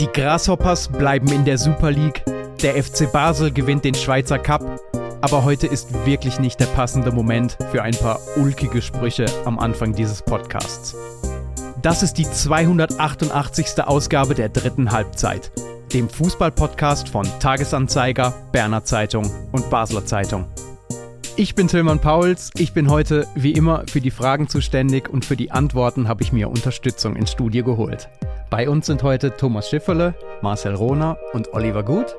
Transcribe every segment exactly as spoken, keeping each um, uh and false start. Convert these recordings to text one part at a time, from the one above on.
Die Grasshoppers bleiben in der Super League, der F C Basel gewinnt den Schweizer Cup, aber heute ist wirklich nicht der passende Moment für ein paar ulkige Sprüche am Anfang dieses Podcasts. Das ist die zweihundertachtundachtzigste Ausgabe der dritten Halbzeit, dem Fußball-Podcast von Tagesanzeiger, Berner Zeitung und Basler Zeitung. Ich bin Tilman Pauls, ich bin heute wie immer für die Fragen zuständig und für die Antworten habe ich mir Unterstützung ins Studio geholt. Bei uns sind heute Thomas Schifferle, Marcel Rohner und Oliver Gut.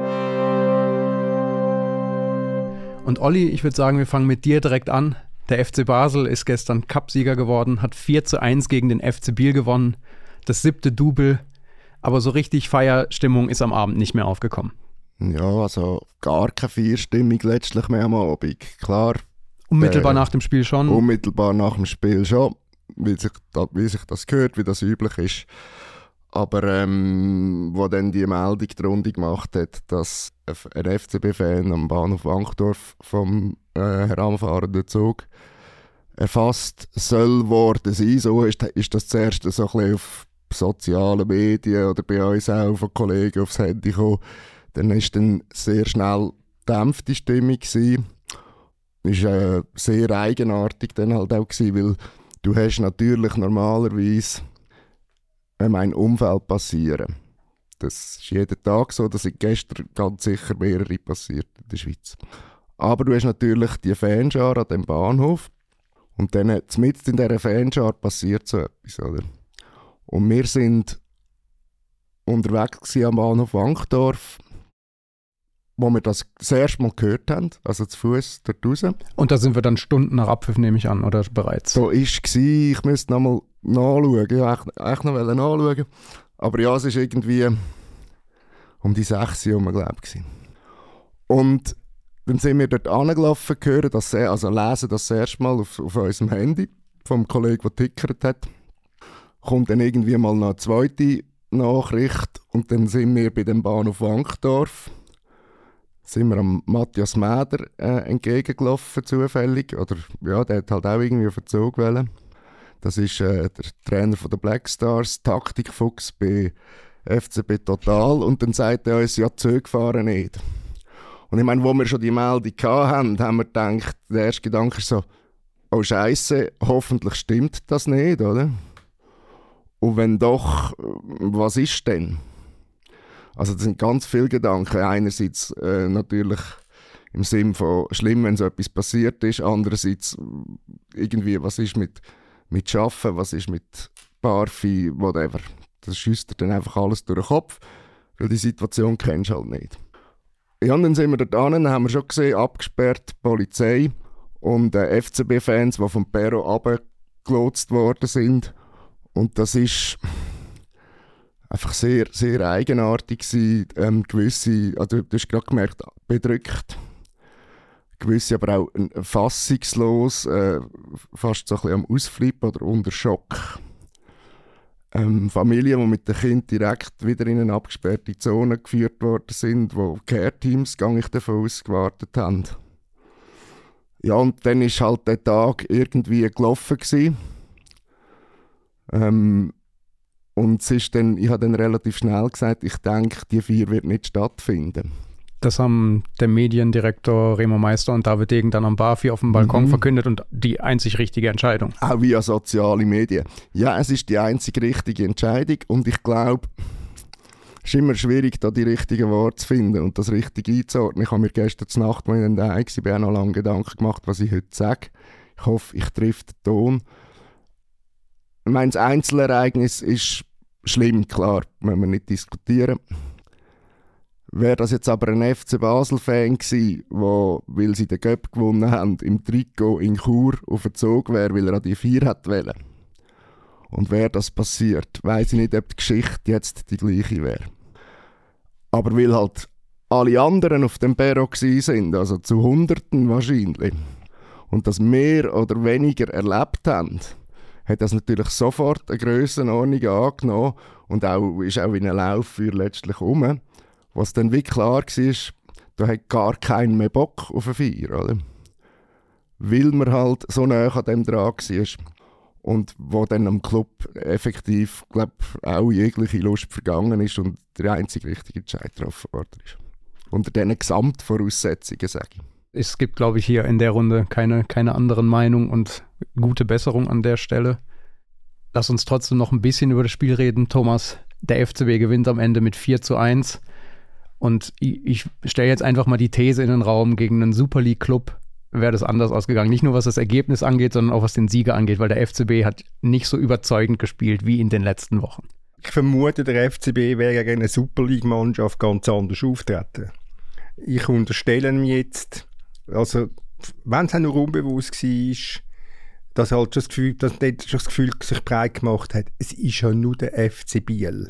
Und Olli, ich würde sagen, wir fangen mit dir direkt an. Der F C Basel ist gestern Cupsieger geworden, hat vier zu eins gegen den F C Biel gewonnen. Das siebte Double, aber so richtig Feierstimmung ist am Abend nicht mehr aufgekommen. Ja, also gar keine Feierstimmung letztlich mehr am Abend. Klar. Unmittelbar äh, nach dem Spiel schon? Unmittelbar nach dem Spiel schon, wie sich, wie sich das gehört, wie das üblich ist. Aber ähm, wo dann die Meldung die Runde gemacht hat, dass ein F C B-Fan am Bahnhof Wankdorf vom äh, heranfahrenden Zug erfasst soll worden sein, so ist, ist das zuerst so ein bisschen auf sozialen Medien oder bei uns auch von Kollegen aufs Handy gekommen. Dann war dann sehr schnell dämpfte Stimmung gewesen. Ist äh, sehr eigenartig dann halt auch gewesen, weil du hast natürlich normalerweise ähm, ein Unfall passieren. Das ist jeden Tag so, das sind gestern ganz sicher mehrere passiert in der Schweiz. Aber du hast natürlich die Fanschar an dem Bahnhof und dann mitten in dieser Fanschar passiert so etwas, oder? Und wir sind unterwegs am Bahnhof Wankdorf, wo wir das das erste Mal gehört haben, also zu Fuß dort raus. Und da sind wir dann Stunden nach Abpfiff, nehme ich an, oder bereits? So war es, ich müsste noch mal nachschauen, ich wollte echt noch nachschauen. Aber ja, es war irgendwie um die sechs Uhr herum, glaube ich. Und dann sind wir dort angelaufen, hören das, also lesen das, das erste Mal auf, auf unserem Handy vom Kollegen, der tickert hat. Kommt dann irgendwie mal noch eine zweite Nachricht und dann sind wir bei dem Bahnhof Wankdorf. Sind wir am Matthias Mäder äh, entgegengelaufen, zufällig. Oder ja, der hat halt auch irgendwie auf den Zug wollen. Das ist äh, der Trainer von der Black Stars, Taktikfuchs bei F C B Total. Und dann sagt er uns, ja, die Züge fahren nicht. Und ich meine, wo wir schon die Meldung hatten, haben wir gedacht, der erste Gedanke ist so, oh Scheisse, hoffentlich stimmt das nicht, oder? Und wenn doch, was ist denn? Also das sind ganz viele Gedanken. Einerseits äh, natürlich im Sinn von schlimm, wenn so etwas passiert ist. Andererseits irgendwie, was ist mit, mit Arbeiten, was ist mit Barfi, whatever. Das schießt dir dann einfach alles durch den Kopf, weil die Situation kennst du halt nicht. Ja, und dann sind wir dort an, dann haben wir schon gesehen, abgesperrt, Polizei und äh, F C B-Fans, die vom Perro runtergelotst worden sind. Und das ist einfach sehr, sehr eigenartig gewesen. Ähm, gewisse, also du hast gerade gemerkt, bedrückt. Gewisse aber auch äh, fassungslos, äh, fast so ein bisschen am Ausflippen oder unter Schock. Ähm, Familien, die mit den Kindern direkt wieder in eine abgesperrte Zone geführt worden sind, wo Care-Teams, gehe ich davon aus, gewartet haben. Ja, und dann war halt der Tag irgendwie gelaufen gewesen. Ähm, und es ist dann, ich habe dann relativ schnell gesagt, ich denke, die Feier wird nicht stattfinden. Das haben der Mediendirektor Remo Meister und David Degen dann am Barfi auf dem Balkon mhm. verkündet und die einzig richtige Entscheidung. Auch via soziale Medien. Ja, es ist die einzig richtige Entscheidung und ich glaube, es ist immer schwierig, da die richtigen Worte zu finden und das Richtige einzuordnen. Ich habe mir gestern Nacht, als ich dann daheim war, auch noch lange Gedanken gemacht, was ich heute sage. Ich hoffe, ich treffe den Ton. Ich meine, das Einzelereignis ist schlimm, klar, müssen wir nicht diskutieren. Wäre das jetzt aber ein F C Basel-Fan gewesen, der, weil sie den Cup gewonnen haben, im Trikot in Chur auf den Zug wäre, weil er an die vier hätte wollen. Und wäre das passiert, weiss ich nicht, ob die Geschichte jetzt die gleiche wäre. Aber weil halt alle anderen auf dem Perro waren, also zu Hunderten wahrscheinlich, und das mehr oder weniger erlebt haben, hat das natürlich sofort eine Grössenordnung angenommen und auch, ist auch in einem Lauffeuer letztlich rum. Was dann wie klar war, da hat gar keiner mehr Bock auf eine Feier, oder? Weil man halt so nah an dem dran war. und wo dann am Club effektiv, glaube auch jegliche Lust vergangen ist und der einzige richtige Entscheid getroffen worden ist. Unter diesen Gesamtvoraussetzungen, sage ich. Es gibt, glaube ich, hier in der Runde keine, keine anderen Meinungen und gute Besserung an der Stelle. Lass uns trotzdem noch ein bisschen über das Spiel reden. Thomas, der F C B gewinnt am Ende mit vier zu eins. Und ich, ich stelle jetzt einfach mal die These in den Raum, gegen einen Super League-Club wäre das anders ausgegangen. Nicht nur was das Ergebnis angeht, sondern auch was den Sieger angeht, weil der F C B hat nicht so überzeugend gespielt wie in den letzten Wochen. Ich vermute, der F C B wäre gegen eine Super League-Mannschaft ganz anders auftreten. Ich unterstelle ihm jetzt, also wenn es auch nur unbewusst war, dass halt schon das Gefühl, dass dort schon das Gefühl sich breit gemacht hat, es ist ja nur der F C Biel.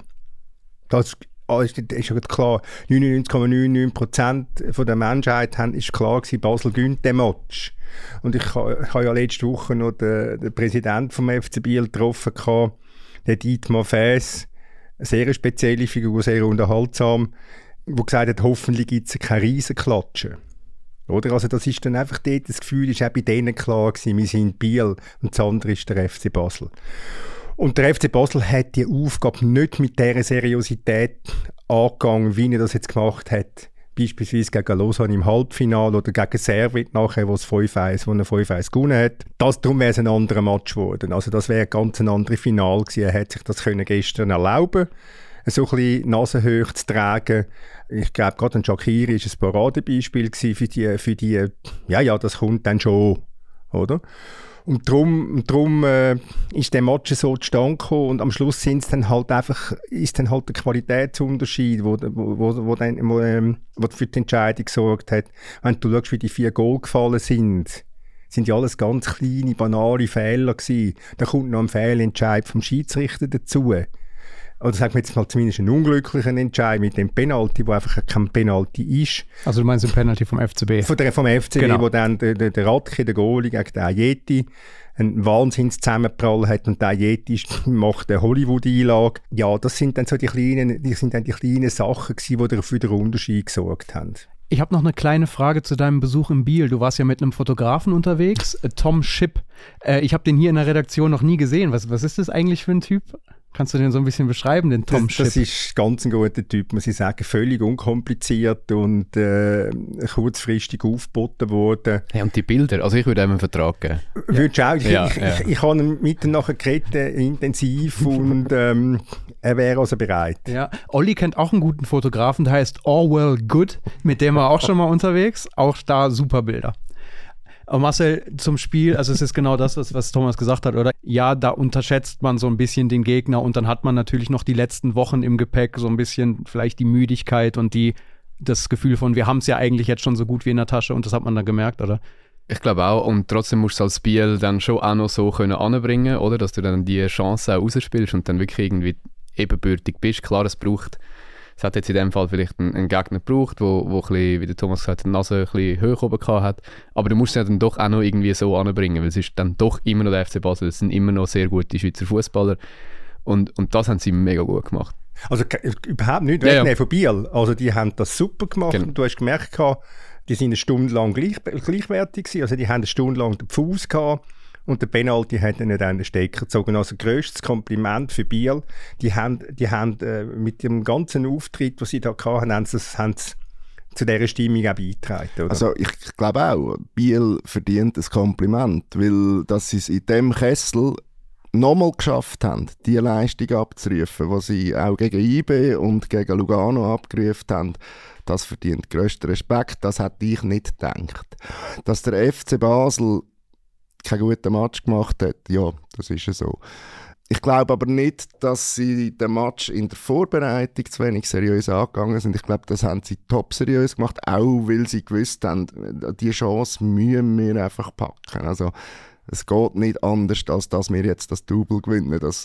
Das ist, ist ja klar, neunundneunzig Komma neunundneunzig Prozent der Menschheit haben, ist klar gewesen, Basel gewinnt den Match. Und ich, ich habe ja letzte Woche noch den, den Präsidenten vom F C Biel getroffen, gehabt, den Dietmar Fäs, eine sehr spezielle Figur, sehr unterhaltsam, der gesagt hat, hoffentlich gibt es keine Riesenklatschen. Oder? Also das ist dann einfach dort, das Gefühl ist auch bei denen klar gewesen, wir sind Biel und das andere ist der F C Basel. Und der F C Basel hat die Aufgabe nicht mit dieser Seriosität angegangen, wie er das jetzt gemacht hat. Beispielsweise gegen Lausanne im Halbfinale oder gegen Servet nachher, wo es fünf eins, wo er fünf eins gewonnen hat. Das, darum wäre es ein anderer Match geworden. Also das wäre ein ganz anderes Finale gewesen. Er hätte sich das können gestern erlauben, so ein bisschen nasenhoch zu tragen. Ich glaube, gerade ein Shaqiri war ein Paradebeispiel für die, für die, ja, ja, das kommt dann schon, oder? Und darum, darum äh, ist der Match so zustande gekommen und am Schluss sind's dann halt einfach, ist dann halt der Qualitätsunterschied, wo, wo, wo, wo, dann, wo, ähm, wo für die Entscheidung gesorgt hat. Wenn du schaust, wie die vier Goal gefallen sind, sind ja alles ganz kleine, banale Fehler gewesen. Da kommt noch ein Fehlentscheid vom Schiedsrichter dazu. Oder sagen wir jetzt mal zumindest einen unglücklichen Entscheid mit dem Penalty, wo einfach kein Penalty ist. Also du meinst den Penalty vom F C B? Von der, vom F C B, genau. Wo dann der, der, der Radke, der Goalie gegen den Ajeti, einen Wahnsinns-Zusammenprall hat und der Ajeti macht eine Hollywood-Einlage. Ja, das sind dann so die kleinen, die sind dann die kleinen Sachen gewesen, die dafür den Unterschied gesorgt haben. Ich habe noch eine kleine Frage zu deinem Besuch in Biel. Du warst ja mit einem Fotografen unterwegs, äh, Tom Schipp. Äh, ich habe den hier in der Redaktion noch nie gesehen. Was, was ist das eigentlich für ein Typ? Kannst du den so ein bisschen beschreiben, den Tom das, Schipp? Das ist ganz ein guter Typ, muss ich sagen. Völlig unkompliziert und äh, kurzfristig aufgeboten worden. Hey, und die Bilder, also ich würde ihm einen Vertrag geben. Würdest du auch? Ich, ja, ich, ja. ich, ich habe ihn mit ihm nachher geredet, intensiv und ähm, er wäre also bereit. Ja, Olli kennt auch einen guten Fotografen, der heißt Orwell Good, mit dem war auch schon mal unterwegs. Auch da super Bilder. Aber Marcel, zum Spiel, also es ist genau das, was, was Thomas gesagt hat, oder? Ja, da unterschätzt man so ein bisschen den Gegner und dann hat man natürlich noch die letzten Wochen im Gepäck, so ein bisschen vielleicht die Müdigkeit und die, das Gefühl von, wir haben es ja eigentlich jetzt schon so gut wie in der Tasche und das hat man dann gemerkt, oder? Ich glaube auch, und trotzdem musst du als Biel dann schon auch noch so können anbringen, oder? Dass du dann die Chance auch rausspielst und dann wirklich irgendwie ebenbürtig bist. Klar, es braucht, es hat jetzt in dem Fall vielleicht einen, einen Gegner gebraucht, wo, wo ein bisschen, wie der Thomas gesagt hat, die Nase ein bisschen hoch oben gehabt hat. Aber du musst es ja dann doch auch noch irgendwie so anbringen, weil es ist dann doch immer noch der F C Basel, es sind immer noch sehr gute Schweizer Fußballer und, und das haben sie mega gut gemacht. Also überhaupt nicht ja, ja. von Biel. Also die haben das super gemacht genau. Und du hast gemerkt, die sind eine Stunde lang gleich, gleichwertig gewesen. Also die haben eine Stunde lang den Fuß gehabt. Und der Penalty hat ihnen dann den Stecker gezogen. Also grösstes Kompliment für Biel. Die haben, die haben äh, mit dem ganzen Auftritt, den sie da hatten, haben sie, haben sie zu dieser Stimmung auch beigetragen. Oder? Also ich glaube auch, Biel verdient ein Kompliment, weil dass sie es in diesem Kessel nochmal geschafft haben, die Leistung abzurufen, die sie auch gegen I B und gegen Lugano abgerufen haben, das verdient grössten Respekt. Das hätte ich nicht gedacht. Dass der F C Basel keinen guten Match gemacht hat, ja, das ist ja so. Ich glaube aber nicht, dass sie den Match in der Vorbereitung zu wenig seriös angegangen sind. Ich glaube, das haben sie top seriös gemacht, auch weil sie gewusst haben, die Chance müssen wir einfach packen. Also es geht nicht anders, als dass wir jetzt das Double gewinnen. Das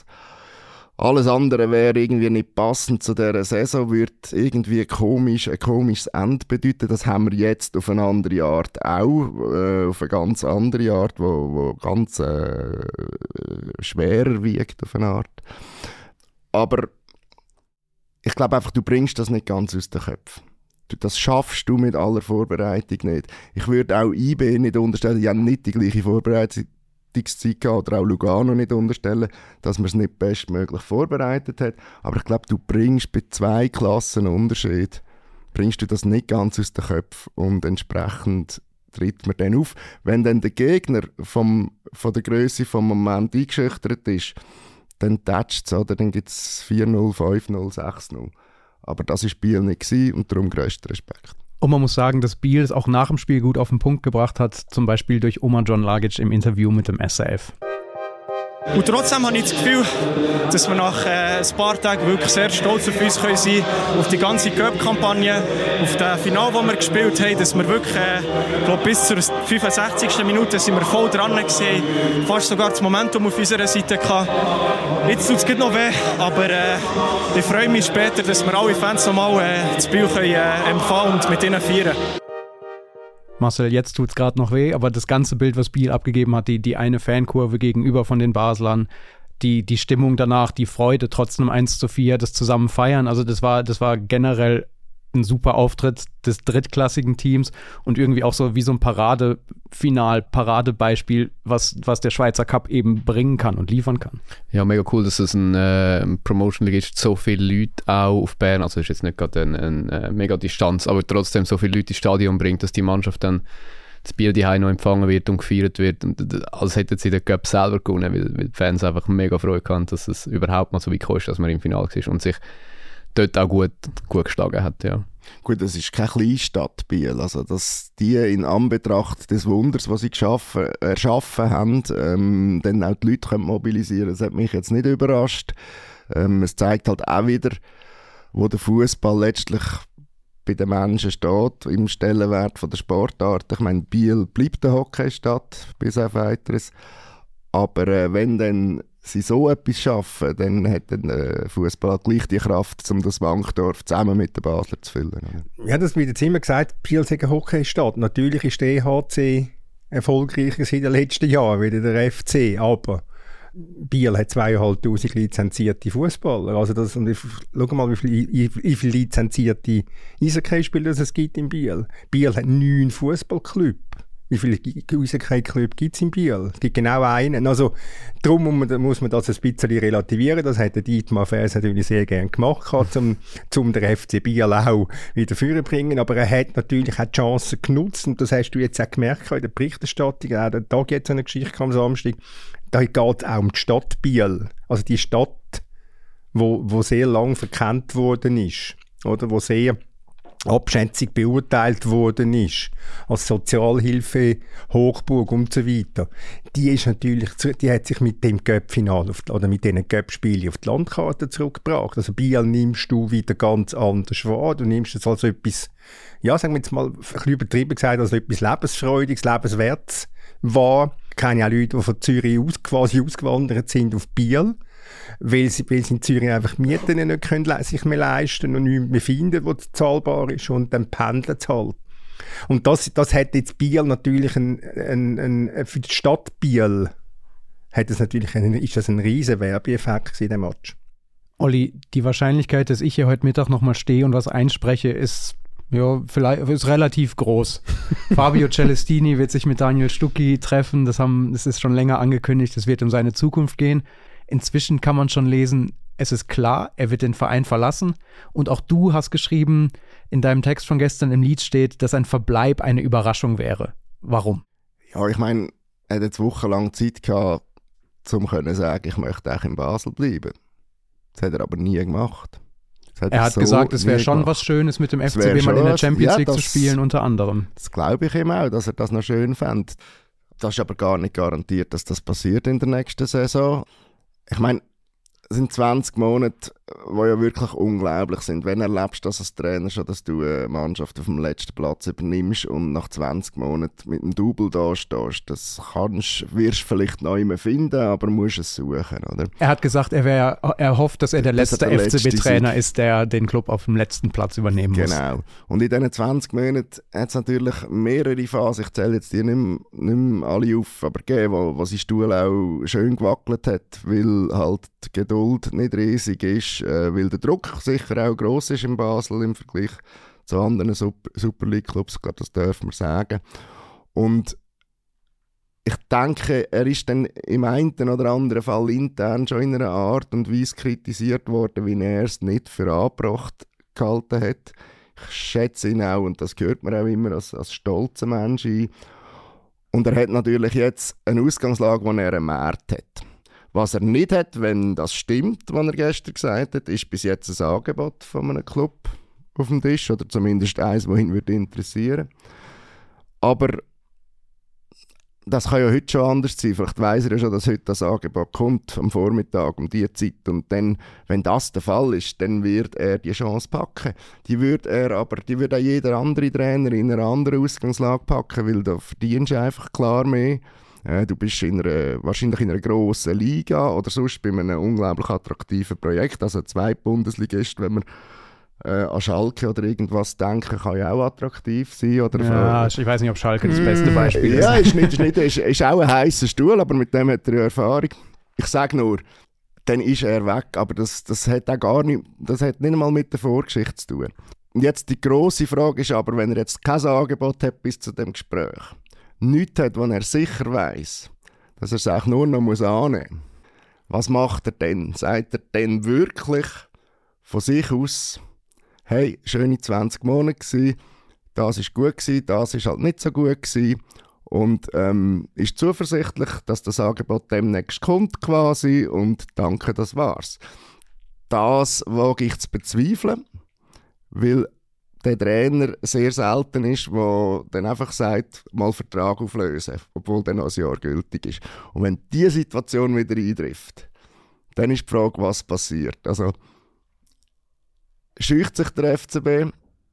alles andere wäre irgendwie nicht passend zu dieser Saison, würde irgendwie komisch, ein komisches Ende bedeuten. Das haben wir jetzt auf eine andere Art auch, äh, auf eine ganz andere Art, wo, wo ganz äh, schwerer wiegt auf eine Art. Aber ich glaube einfach, du bringst das nicht ganz aus den Köpfen. Das schaffst du mit aller Vorbereitung nicht. Ich würde auch I B nicht unterstellen, die haben nicht die gleiche Vorbereitung Vorbereitungszeit gehabt, oder auch Lugano nicht unterstellen, dass man es nicht bestmöglich vorbereitet hat. Aber ich glaube, du bringst bei zwei Klassen Unterschied, bringst du das nicht ganz aus den Köpfen und entsprechend tritt man dann auf. Wenn dann der Gegner vom, von der Grösse vom Moment eingeschüchtert ist, dann tätscht es, oder? Dann gibt es vier null, fünf null, sechs null. Aber das war Biel nicht gewesen und darum grösster Respekt. Und man muss sagen, dass Biel es auch nach dem Spiel gut auf den Punkt gebracht hat, zum Beispiel durch Omar John Lagic im Interview mit dem S R F. Und trotzdem habe ich das Gefühl, dass wir nach äh, ein paar Tagen wirklich sehr stolz auf uns können sein können, auf die ganze Cup-Kampagne, auf das Finale, das wir gespielt haben, dass wir wirklich, äh, glaub, bis zur fünfundsechzigsten Minute sind wir voll dran gewesen, fast sogar das Momentum auf unserer Seite gehabt. Jetzt tut es noch weh, aber äh, ich freue mich später, dass wir alle Fans nochmal äh, das Spiel können, äh, empfangen und mit ihnen feiern. Marcel, jetzt tut es gerade noch weh, aber das ganze Bild, was Biel abgegeben hat, die, die eine Fankurve gegenüber von den Baslern, die, die Stimmung danach, die Freude trotz einem eins zu vier, das zusammen feiern, also das war, das war generell ein super Auftritt des drittklassigen Teams und irgendwie auch so wie so ein Paradefinal, Paradebeispiel, was, was der Schweizer Cup eben bringen kann und liefern kann. Ja, mega cool, dass es ein äh, Promotion League ist, so viele Leute auch auf Bern, also ist jetzt nicht gerade eine, eine mega Distanz, aber trotzdem so viele Leute ins Stadion bringt, dass die Mannschaft dann das Bier daheim noch empfangen wird und gefeiert wird, und als hätten sie den Cup selber gewonnen, weil, weil die Fans einfach mega Freude hatten, dass es überhaupt mal so weit kam, dass man im Finale war und sich dort auch gut, gut geschlagen hat, ja. Gut, das ist keine Kleinstadt, Biel. Also, dass die in Anbetracht des Wunders, was sie geschaffen, erschaffen haben, ähm, dann auch die Leute können mobilisieren, das hat mich jetzt nicht überrascht. Ähm, es zeigt halt auch wieder, wo der Fußball letztlich bei den Menschen steht, im Stellenwert von der Sportart. Ich meine, Biel bleibt eine Hockeystadt, bis auf weiteres. Aber äh, wenn dann sie so etwas schaffen, dann hat der Fußball gleich die Kraft, um das Wankdorf zusammen mit den Basler zu füllen. Ja, das wird jetzt immer gesagt, Biel sei eine Hockeystadt. Natürlich ist der E H C erfolgreicher in den letzten Jahren wie der F C, aber Biel hat zweitausendfünfhundert lizenzierte Fußballer. Also das, und ich, schau mal, wie viele wie viel lizenzierte Eishockeyspieler es gibt in Biel. Biel hat neun Fußballclubs. Wie viele Eishockey-Clubs gibt es in Biel? Es gibt genau einen. Also, darum muss man, muss man das ein bisschen relativieren. Das hat der Dietmar Fers natürlich sehr gerne gemacht, um, um den F C Biel auch wieder vorzubringen. Aber er hat natürlich auch die Chancen genutzt. Und das hast du jetzt auch gemerkt in der Berichterstattung. Auch der Tag jetzt eine Geschichte am Samstag. Da geht es auch um die Stadt Biel. Also die Stadt, wo, wo sehr lang verkannt worden ist. Oder wo sehr Abschätzung beurteilt worden ist, als Sozialhilfe, Hochburg und so weiter, die ist natürlich, die hat sich mit dem Cup-Final oder mit diesen Cup-Spielen auf die Landkarte zurückgebracht. Also Biel nimmst du wieder ganz anders wahr. Du nimmst es als etwas, ja, sagen wir jetzt mal, ein bisschen übertrieben gesagt, als etwas Lebensfreudiges, Lebenswertes wahr. Ich kenne auch Leute, die von Zürich aus, quasi ausgewandert sind auf Biel, weil sie, weil sie in Zürich einfach Mieten nicht können, sich mehr leisten und nichts mehr finden, was zahlbar ist, und dann pendeln sie halt. Und das, das hat jetzt Biel natürlich, ein, ein, ein, für die Stadt Biel hat das natürlich ein, ist das ein riesen Werbeeffekt in dem Match. Olli, die Wahrscheinlichkeit, dass ich hier heute Mittag nochmal stehe und was einspreche, ist, ja, vielleicht, ist relativ groß. Fabio Celestini wird sich mit Daniel Stucki treffen, das, haben, das ist schon länger angekündigt, es wird um seine Zukunft gehen. Inzwischen kann man schon lesen, es ist klar, er wird den Verein verlassen. Und auch du hast geschrieben, in deinem Text von gestern im Lied steht, dass ein Verbleib eine Überraschung wäre. Warum? Ja, ich meine, er hat jetzt wochenlang Zeit gehabt, um zu sagen, ich möchte auch in Basel bleiben. Das hat er aber nie gemacht. Hat er hat so gesagt, es wäre schon was Schönes, mit dem F C B mal in der Champions ja, League das, zu spielen, unter anderem. Das glaube ich ihm auch, dass er das noch schön fände. Das ist aber gar nicht garantiert, dass das passiert in der nächsten Saison. Ich meine, es sind zwanzig Monate, die ja wirklich unglaublich sind. Wenn erlebst du das als Trainer schon, dass du eine Mannschaft auf dem letzten Platz übernimmst und nach zwanzig Monaten mit einem Double da stehst, das kannst, wirst du vielleicht noch immer finden, aber musst es suchen, oder? Er hat gesagt, er, wär, er hofft, dass er der letzte der F C B-Trainer ist, der den Club auf dem letzten Platz übernehmen muss. Genau. Und in diesen zwanzig Monaten hat es natürlich mehrere Phasen, ich zähle jetzt die nicht mehr, nicht mehr alle auf, aber gegeben, wo, wo sein Stuhl auch schön gewackelt hat, weil halt die Geduld nicht riesig ist, äh, weil der Druck sicher auch gross ist in Basel im Vergleich zu anderen Super, Super League Clubs, ich glaube, das dürfen wir sagen. Und ich denke, er ist dann im einen oder anderen Fall intern schon in einer Art und Weise kritisiert worden, wie er es nicht für angebracht gehalten hat. Ich schätze ihn auch, und das hört man auch immer, als, als stolzer Mensch ein. Und er hat natürlich jetzt eine Ausgangslage, die er einen Markt hat. Was er nicht hat, wenn das stimmt, was er gestern gesagt hat, ist bis jetzt ein Angebot von einem Club auf dem Tisch, oder zumindest eins, das ihn würde interessieren. Aber das kann ja heute schon anders sein. Vielleicht weiss er ja schon, dass heute das Angebot kommt, am Vormittag, um diese Zeit. Und dann, wenn das der Fall ist, dann wird er die Chance packen. Die würde er aber, die würde auch jeder andere Trainer in einer anderen Ausgangslage packen, weil da verdienst du einfach klar mehr. Äh, du bist in einer, wahrscheinlich in einer grossen Liga oder sonst bei einem unglaublich attraktiven Projekt. Also zwei Bundesligisten, wenn man äh, an Schalke oder irgendwas denken, kann ja auch attraktiv sein. Oder ja, ich weiß nicht, ob Schalke das beste Beispiel ist. Ja, ist, nicht, ist, nicht, ist, ist auch ein heißer Stuhl, aber mit dem hat er ja Erfahrung. Ich sage nur, dann ist er weg, aber das, das hat auch gar nicht, das hat nicht einmal mit der Vorgeschichte zu tun. Und jetzt die grosse Frage ist aber, wenn er jetzt kein Angebot hat bis zu dem Gespräch, nichts hat, wo er sicher weiss, dass er es auch nur noch muss annehmen muss, was macht er denn? Sagt er denn wirklich von sich aus, hey, schöne zwanzig Monate gewesen, das war gut gewesen, das war halt nicht so gut gewesen, und ähm, ist zuversichtlich, dass das Angebot demnächst kommt quasi, und danke, das war's. Das wage ich zu bezweifeln, weil der Trainer sehr selten ist, der dann einfach sagt, mal Vertrag auflösen, obwohl dann noch ein Jahr gültig ist. Und wenn diese Situation wieder eintrifft, dann ist die Frage, was passiert. Also, scheucht sich der F C B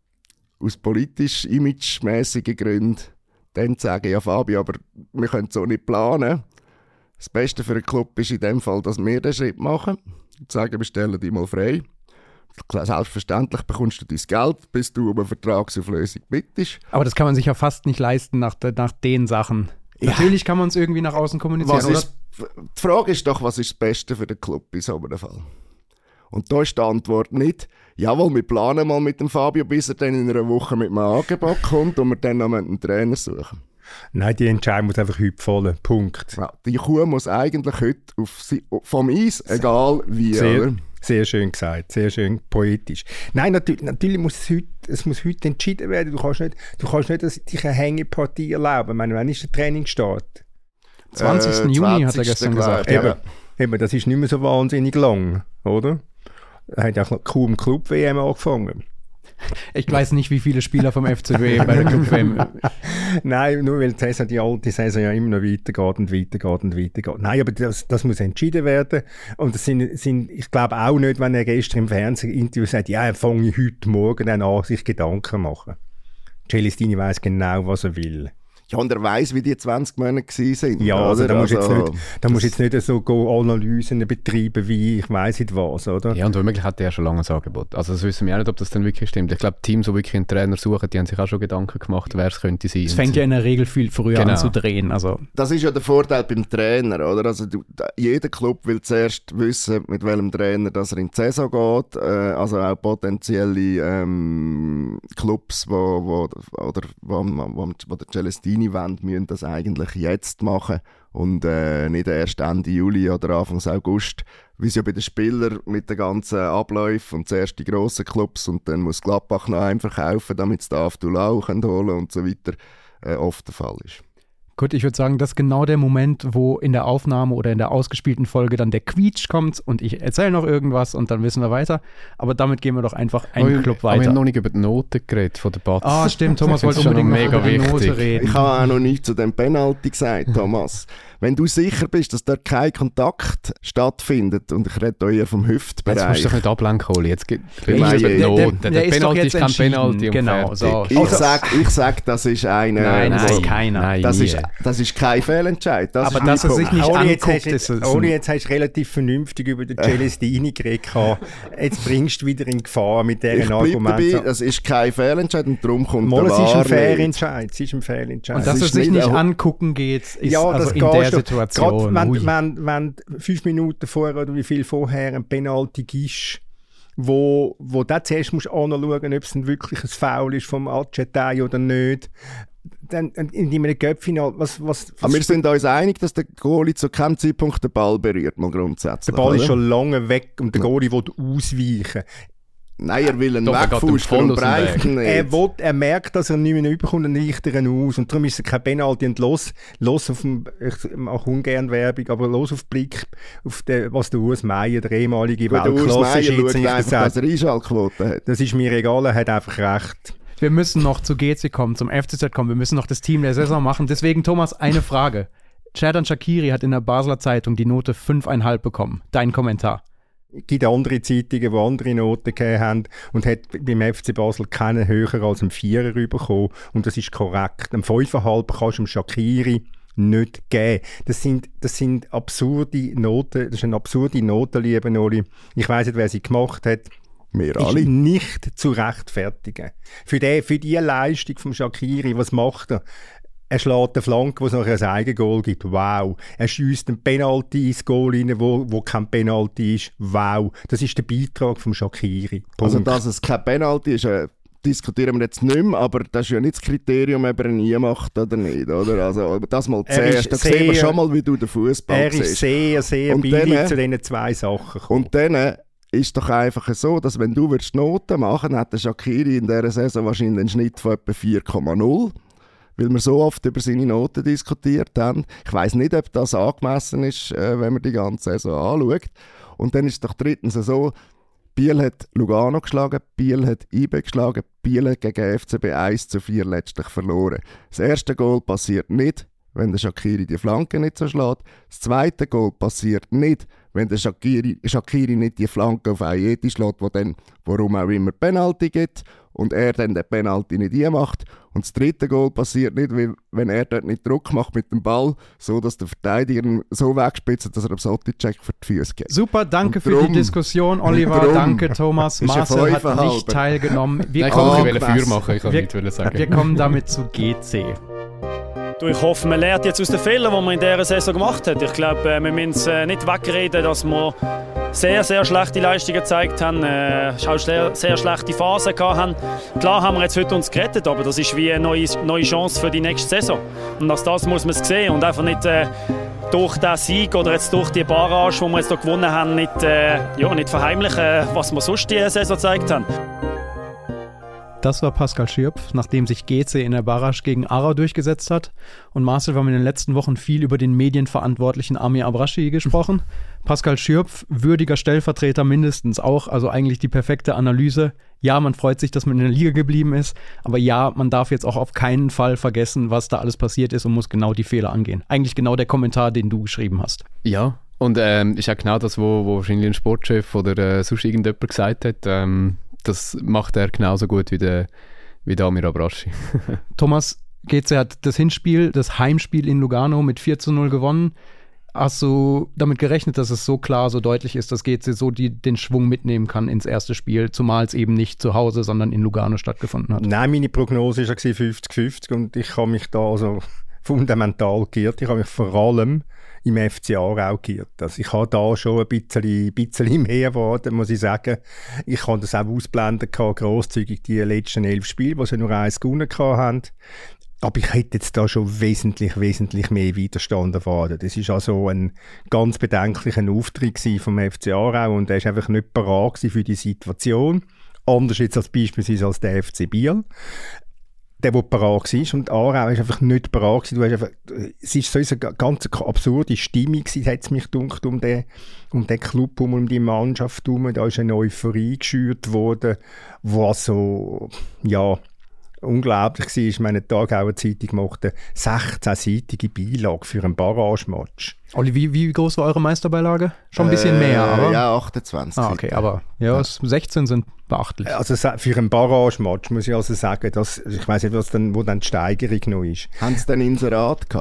aus politisch imagemäßigen Gründen, dann zu sagen, ja Fabi, aber wir können so nicht planen. Das Beste für einen Club ist in dem Fall, dass wir den Schritt machen und sagen, wir stellen dich mal frei. Selbstverständlich bekommst du dein Geld, bis du um eine Vertragsauflösung bittest. Aber das kann man sich ja fast nicht leisten nach, de, nach den Sachen. Ja. Natürlich kann man es irgendwie nach außen kommunizieren. Was ist, die Frage ist doch, was ist das Beste für den Club in so einem Fall? Und da ist die Antwort nicht, jawohl, wir planen mal mit dem Fabio, bis er dann in einer Woche mit einem Angebot kommt und wir dann noch einen Trainer suchen. Nein, die Entscheidung muss einfach heute fallen. Punkt. Ja, die Kuh muss eigentlich heute auf sie, vom Eis, egal wie. Sehr, oder? sehr schön gesagt, sehr schön poetisch. Nein, natürlich, natürlich muss es, heute, es muss heute entschieden werden. Du kannst nicht, du kannst nicht dich eine Hängepartie erlauben. Ich meine, wann ist der Trainingsstart? zwanzigsten Äh, Juni hat er gestern gesagt. Ja. Eben, eben, das ist nicht mehr so wahnsinnig lang, oder? Er hat auch kaum Club-W M angefangen. Ich weiß nicht, wie viele Spieler vom F C B bei der Club-W M. Nein, nur weil die, Saison, die alte Saison ja immer noch weitergeht und weitergeht und weitergeht. Nein, aber das, das muss entschieden werden. Und das sind, sind, ich glaube auch nicht, wenn er gestern im Fernsehinterview sagt, ja, er fange heute Morgen an, sich Gedanken machen. Celestini weiss genau, was er will. Ja, und er weiss, wie die zwanzig Monate waren. Ja, also da musst du also, jetzt nicht, da musst jetzt nicht so go Analysen betreiben, wie ich weiss nicht was, oder? Ja, und womöglich hat er ja schon lange ein Angebot. Also das wissen wir auch nicht, ob das dann wirklich stimmt. Ich glaube, Teams, die wirklich einen Trainer suchen, die haben sich auch schon Gedanken gemacht, wer es könnte sein. Es fängt ja in der Regel viel früher genau. an zu drehen. Also. Das ist ja der Vorteil beim Trainer, oder? Also du, jeder Club will zuerst wissen, mit welchem Trainer dass er in die Saison geht. Äh, also auch potenzielle ähm, Clubs, wo, wo, oder, wo, wo, wo der Celestini wollen, müssen das eigentlich jetzt machen und äh, nicht erst Ende Juli oder Anfang August, wie es ja bei den Spielern mit den ganzen Abläufen und zuerst die grossen Clubs und dann muss Gladbach noch einen verkaufen, damit sie den Avdulau holen können und so weiter, äh, oft der Fall ist. Gut, ich würde sagen, das ist genau der Moment, wo in der Aufnahme oder in der ausgespielten Folge dann der Quietsch kommt und ich erzähle noch irgendwas und dann wissen wir weiter. Aber damit gehen wir doch einfach einen oh, Club weiter. Aber wir haben noch nicht über die Noten geredet von der Batz. Ah, stimmt, Thomas wollte unbedingt noch über die Note reden. Ich habe auch noch nichts zu dem Penalty gesagt, Thomas. Wenn du sicher bist, dass dort kein Kontakt stattfindet, und ich rede hier vom Hüftbereich. Jetzt musst du doch nicht ablenken, Oli. Jetzt geht es über die Noten. Der, der, der Penalty ist, ist kein Penalty. Genau, so. Ich, ich sage, ich sag, das ist eine... Nein, das wo, ist keiner. Nein, das, nie. ist, das ist kein Fehlentscheid. Das aber ist dass er sich nicht Ohne jetzt, anguckt, hast, ist es... ohne jetzt hast du relativ vernünftig über den Celestini geredet. Jetzt bringst du wieder in Gefahr mit ich diesen bleib Argumenten. dabei, das ist kein Fehlentscheid und darum kommt Mal, der es ist ein War Fehlentscheid. Es ist ein Fehlentscheid. Und dass ist er sich nicht nicht ein- angucken geht, ist ja, also das in der gehst du- Situation. Gerade ui. wenn, wenn, wenn fünf Minuten vorher oder wie viel vorher ein Penalty ist, wo, wo du zuerst musst anschauen, ob es ein wirklich ein Foul ist vom Adjetei oder nicht. dann in einem Cup-Final, was, was, was... Aber wir sind uns einig, dass der Goalie zu keinem Zeitpunkt den Ball berührt, mal grundsätzlich. Der Ball oder? ist schon lange weg und der Goalie will ausweichen. Nein, er will einen Doch, er geht ihm wegfusten voll und aus dem breicht ihn nicht. Er, will, er merkt, dass er nicht mehr überkommt und reicht er ihn aus. Und darum ist es kein Penalty. Und los, los auf dem, ich mache ungern Werbung, aber los auf den Blick, auf den, was der Urs Meier, der ehemalige Weltklasse-Schiedsrichter, sagt. Dass er Einschaltquote hat. Das ist mir egal, er hat einfach recht. Wir müssen noch zu G C kommen, zum F C Z kommen. Wir müssen noch das Team der Saison machen. Deswegen, Thomas, eine Frage. Xherdan Shaqiri hat in der Basler Zeitung die Note fünf Komma fünf bekommen. Dein Kommentar? Es gibt andere Zeitungen, die andere Noten gegeben haben und hat beim F C Basel keinen höher als einen Vierer bekommen. Und das ist korrekt. Einen fünf Komma fünf kannst du dem Shaqiri nicht geben. Das sind, das sind absurde Noten. Das ist eine absurde Note, lieber Oli. Ich weiss nicht, wer sie gemacht hat. Wir ist alle. nicht zu rechtfertigen. Für die, für die Leistung von Shaqiri, was macht er? Er schlägt eine Flanke, wo es nachher ein Eigengoal gibt. Wow. Er schiesst einen Penalty ins Goal rein, wo, wo kein Penalty ist. Wow. Das ist der Beitrag von Shaqiri. Punkt. Also, dass es kein Penalty ist, äh, diskutieren wir jetzt nicht mehr, aber das ist ja nicht das Kriterium, ob er ihn nie macht oder nicht. Oder? Also, das mal zuerst. Da sehen wir schon mal, wie du den Fußball siehst. Er ist sehr, sehr und billig dann, zu diesen zwei Sachen gekommen. Und dann ist doch einfach so, dass wenn du würdest Noten machen, hat der Shaqiri in dieser Saison wahrscheinlich einen Schnitt von etwa vier Komma null, weil wir so oft über seine Noten diskutiert haben. Ich weiss nicht, ob das angemessen ist, äh, wenn man die ganze Saison anschaut. Und dann ist es doch drittens so, Biel hat Lugano geschlagen, Biel hat I B geschlagen, Biel hat gegen F C B eins zu vier letztlich verloren. Das erste Goal passiert nicht, wenn der Shaqiri die Flanke nicht so schlägt. Das zweite Goal passiert nicht, wenn der Shaqiri, Shaqiri nicht die Flanke auf Ayeti schlägt, wo dann, warum auch immer, Penalty gibt und er dann den Penalty nicht macht. Und das dritte Goal passiert nicht, weil, wenn er dort nicht Druck macht mit dem Ball, so dass der Verteidiger ihn so wegspitzt, dass er am Soticek für die Füße geht. Super, danke Und für drum- die Diskussion, Oliver. drum Danke, Thomas. ist ein Marcel hat Fünfeinhalber. nicht teilgenommen. Wir, Nein, ich kommen, wollte was? Feuer machen, ich kann Wir- nicht wollen sagen. wir kommen damit zu G C. Du, ich hoffe, man lernt jetzt aus den Fehlern, die man in dieser Saison gemacht hat. Ich glaube, wir müssen es äh, nicht wegreden, dass wir sehr, sehr schlechte Leistungen gezeigt haben, äh, auch sehr, sehr schlechte Phasen gehabt haben. Klar haben wir jetzt heute uns gerettet, aber das ist wie eine neue, neue Chance für die nächste Saison. Und als das muss man es sehen und einfach nicht äh, durch den Sieg oder jetzt durch die Barrage, die wir jetzt hier gewonnen haben, nicht, äh, ja, nicht verheimlichen, was wir sonst diese Saison gezeigt haben. Das war Pascal Schürpf, nachdem sich G C in der Barrage gegen Aarau durchgesetzt hat. Und Marcel, wir haben in den letzten Wochen viel über den medienverantwortlichen Amir Abraschi gesprochen. Pascal Schürpf, würdiger Stellvertreter mindestens auch, also eigentlich die perfekte Analyse. Ja, man freut sich, dass man in der Liga geblieben ist, aber ja, man darf jetzt auch auf keinen Fall vergessen, was da alles passiert ist und muss genau die Fehler angehen. Eigentlich genau der Kommentar, den du geschrieben hast. Ja, und ähm, ist auch genau das, wo, wo wahrscheinlich ein Sportchef oder äh, sonst irgendjemand gesagt hat. Ähm, das macht er genauso gut wie der, wie der Amir Abraschi. Thomas, G C hat das Hinspiel, das Heimspiel in Lugano mit vier zu null gewonnen. Hast du damit gerechnet, dass es so klar, so deutlich ist, dass G C so die, den Schwung mitnehmen kann ins erste Spiel, zumal es eben nicht zu Hause, sondern in Lugano stattgefunden hat? Nein, meine Prognose war fünfzig fünfzig und ich habe mich da also fundamental geirrt. Ich habe mich vor allem im F C Aarau geirrt. Also ich habe da schon ein bisschen, bisschen mehr erwartet, muss ich sagen. Ich kann das auch ausblenden, grosszügig die letzten elf Spiele, wo sie nur eins gewonnen haben. Aber ich hätte jetzt da schon wesentlich, wesentlich mehr Widerstand erwartet. Das war also ein ganz bedenklicher Auftritt vom F C Aarau und er war einfach nicht bereit für die Situation. Anders jetzt als beispielsweise als der F C Biel. Der, der bereit war. Und Aarau ist einfach nicht bereit gewesen. Du hast einfach, es war so eine ganz absurde Stimmung, hat es mich gedacht, um den, um den Club, um die Mannschaft herum. Da ist eine Euphorie geschürt worden, was so, ja, unglaublich war. Ich meine, die Tagauer Zeitung machte sechzehn-seitige Beilage für einen Barrage-Match. Olli, wie, wie groß war eure Meisterbeilage? Schon ein bisschen Äh, mehr, aber... Ja, achtundzwanzig. Ah, okay, aber ja, es- sechzehn sind beachtlich. Also für einen Barrage-Match muss ich also sagen, dass, ich weiss nicht, was dann, wo dann die Steigerung noch ist. Haben sie dann Inserat gehabt?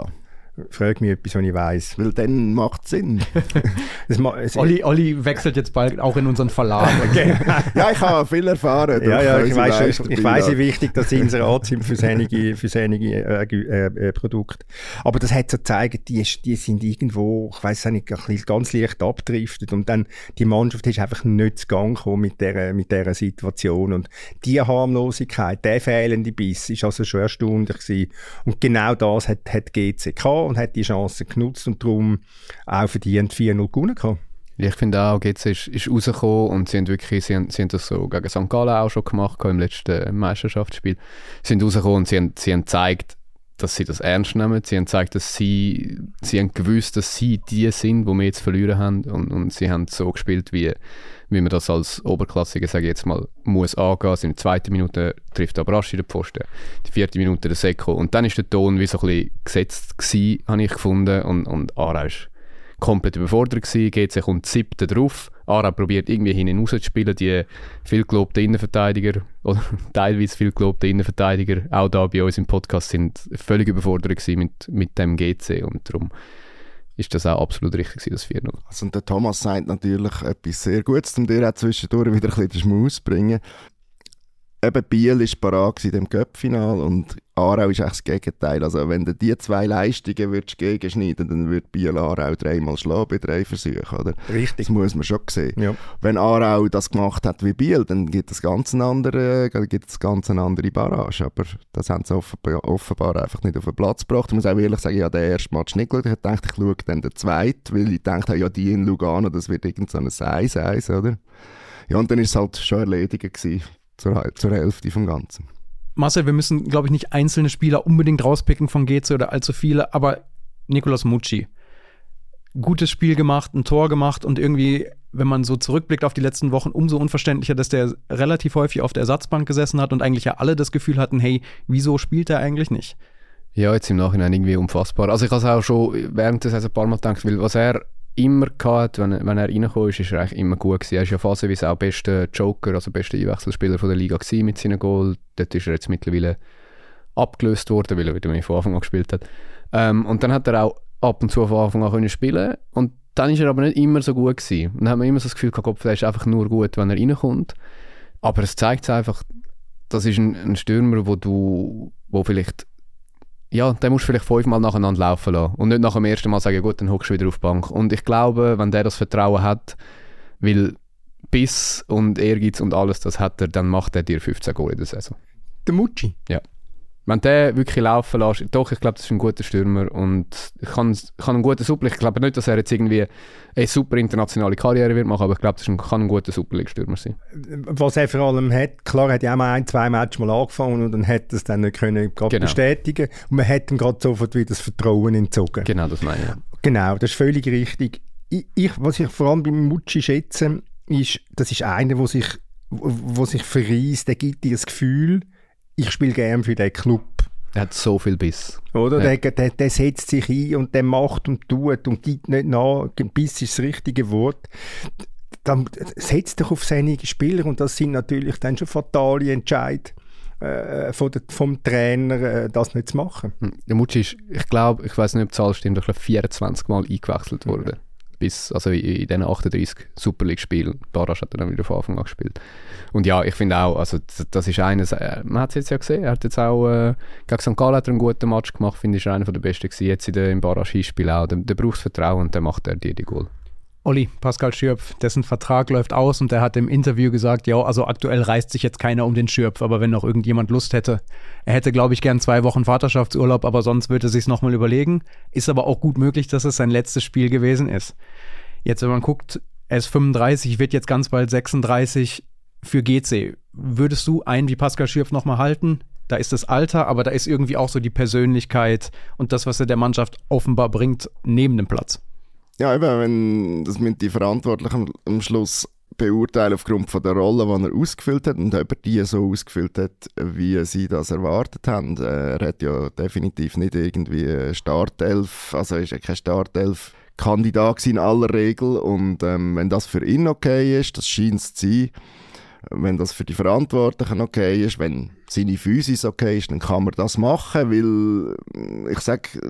Frag mich etwas, was ich weiss. Weil dann macht es Sinn. Das ma- es- Olli, Olli wechselt jetzt bald auch in unseren Verlag. Ja, ich habe viel erfahren. Ja, ja, durch ich unsere weiss, ich, Leistung ich bei weiss, da. wie wichtig das Inserat sind für einige, für einige äh, äh, äh, Produkte. Aber das hat so gezeigt, die, die sind irgendwo, ich weiss auch nicht, ein bisschen ganz leicht abgedriftet. Und dann, die Mannschaft ist einfach nicht zu Gang gekommen mit dieser, mit dieser Situation. Und die Harmlosigkeit, der fehlende Biss, ist also schon erstaunlich gewesen. Und genau das hat, hat G C gehabt und hat die Chance genutzt und darum auch verdient vier null gewonnen gehabt. Ja, ich finde auch, G C ist, ist rausgekommen und sie haben wirklich, sie haben, sie haben das so gegen Sankt Gallen auch schon gemacht, im letzten Meisterschaftsspiel. Sie sind rausgekommen und sie haben, sie haben gezeigt, dass sie das ernst nehmen. Sie haben gezeigt, dass sie, sie haben gewusst, dass sie die sind, die wir jetzt verlieren haben und, und sie haben so gespielt, wie, wie man das als Oberklassiker, sage ich jetzt mal, muss angehen. Also in der zweiten Minute trifft Abrasch in den Pfosten, die vierte Minute der Seko und dann ist der Ton wie so ein bisschen gesetzt gewesen, habe ich gefunden und, und Aarau ist komplett überfordert gewesen. G C kommt siebte drauf. Aarau probiert irgendwie hinten raus zu spielen. Die viel gelobten Innenverteidiger, oder teilweise viel gelobten Innenverteidiger, auch da bei uns im Podcast, sind völlig überfordert gewesen mit, mit dem G C. Und darum ist das auch absolut richtig gewesen, das vier null. Also, und der Thomas sagt natürlich etwas sehr Gutes, um dir auch zwischendurch wieder ein bisschen den Schmaus zu bringen. Eben Biel war parat in dem Cup-Final und Aarau ist eigentlich das Gegenteil. Also wenn du diese zwei Leistungen würdest gegenschneiden, dann würde Biel Aarau dreimal schlagen bei drei Versuchen, oder? Richtig. Das muss man schon sehen. Ja. Wenn Aarau das gemacht hat wie Biel, dann gibt es ganz eine andere, gibt es ganz eine andere Barrage. Aber das haben sie offenbar, offenbar einfach nicht auf den Platz gebracht. Ich muss auch ehrlich sagen, ich habe den ersten Match nicht geschaut. Ich dachte, ich schaue dann den zweiten, weil ich dachte, ja, die in Lugano, das wird irgend so ein eins eins, oder? Ja, und dann war es halt schon erledigt gewesen. Zur, zur Hälfte vom Ganzen. Marcel, wir müssen, glaube ich, nicht einzelne Spieler unbedingt rauspicken von G C oder allzu viele, aber Nicolas Mucci, gutes Spiel gemacht, ein Tor gemacht und irgendwie, wenn man so zurückblickt auf die letzten Wochen, umso unverständlicher, dass der relativ häufig auf der Ersatzbank gesessen hat und eigentlich ja alle das Gefühl hatten, hey, wieso spielt er eigentlich nicht? Ja, jetzt im Nachhinein irgendwie unfassbar. Also ich habe es auch schon während des ein paar Mal gedacht, weil was er immer gehabt, wenn, wenn er reingekommen ist, ist er eigentlich immer gut gewesen. Er ist ja phasenweise auch bester Joker, also bester Einwechselspieler von der Liga gewesen mit seinen Goal. Dort ist er jetzt mittlerweile abgelöst worden, weil er wieder von Anfang an gespielt hat. Ähm, und dann hat er auch ab und zu von Anfang an können spielen und dann ist er aber nicht immer so gut gewesen. Und dann hat man immer so das Gefühl gehabt, er ist einfach nur gut, wenn er reinkommt. Aber es zeigt einfach, das ist ein, ein Stürmer, wo du, wo vielleicht ja, den musst du vielleicht fünfmal nacheinander laufen lassen und nicht nach dem ersten Mal sagen, gut, dann hockst du wieder auf die Bank. Und ich glaube, wenn der das Vertrauen hat, weil Biss und Ehrgeiz und alles, das hat er, dann macht er dir fünfzehn Goal in der Saison. Der Mucci? Ja. Wenn der wirklich laufen lässt, doch, ich glaube, das ist ein guter Stürmer und ich kann, kann einen guten Super. Ich glaube nicht, dass er jetzt irgendwie eine super internationale Karriere wird machen, aber ich glaube, das ist ein, kann ein guter Superleague-Stürmer sein. Was er vor allem hat, klar, er hat ja auch mal ein, zwei Matches mal angefangen und dann hat er es dann nicht können gerade Genau. bestätigen und man hat ihm gerade sofort wieder das Vertrauen entzogen. Genau, das meine ich. Ja. Genau, das ist völlig richtig. Ich, ich, was ich vor allem beim Mucci schätze, ist, das ist einer, der sich, wo sich verreist, der gibt dir das Gefühl, ich spiele gerne für den Club. Er hat so viel Biss. Oder? Ja. Der, der, der setzt sich ein und der macht und tut und gibt nicht nach. Biss ist das richtige Wort. Dann setzt dich auf seine Spieler und das sind natürlich dann schon fatale Entscheidungen äh, von der, vom Trainer, äh, das nicht zu machen. Der Mucci ist, ich glaube, ich weiß nicht, ob die Zahl stimmt, ich glaube vierundzwanzig Mal eingewechselt worden. Bis, also in, in diesen achtunddreißig Super League-Spielen. Barasch hat er dann wieder von Anfang an gespielt. Und ja, ich finde auch, also das, das ist eines, äh, man hat es jetzt ja gesehen, er hat jetzt auch äh, gegen Sankt Gallen hat er einen guten Match gemacht, finde ich, ist einer der besten gewesen. Jetzt in der, im Barasch-Hinspiel auch. Der, der braucht Vertrauen und dann macht er dir die Goal. Olli, Pascal Schürpf, dessen Vertrag läuft aus und der hat im Interview gesagt, ja, also aktuell reißt sich jetzt keiner um den Schürpf, aber wenn noch irgendjemand Lust hätte, er hätte, glaube ich, gern zwei Wochen Vaterschaftsurlaub, aber sonst würde er sich's nochmal überlegen. Ist aber auch gut möglich, dass es sein letztes Spiel gewesen ist. Jetzt, wenn man guckt, er ist fünfunddreißig, wird jetzt ganz bald sechsunddreißig für G C. Würdest du einen wie Pascal Schürpf nochmal halten? Da ist das Alter, aber da ist irgendwie auch so die Persönlichkeit und das, was er der Mannschaft offenbar bringt, neben dem Platz. Ja, eben, wenn, das müssen die Verantwortlichen am, am Schluss beurteilen aufgrund von der Rolle, die er ausgefüllt hat und ob er die so ausgefüllt hat, wie sie das erwartet haben. Er hat ja definitiv nicht irgendwie Startelf, also ist ja kein Startelf-Kandidat in aller Regel und ähm, wenn das für ihn okay ist, das scheint es zu sein, wenn das für die Verantwortlichen okay ist, wenn seine Physis okay ist, dann kann man das machen, weil ich sage,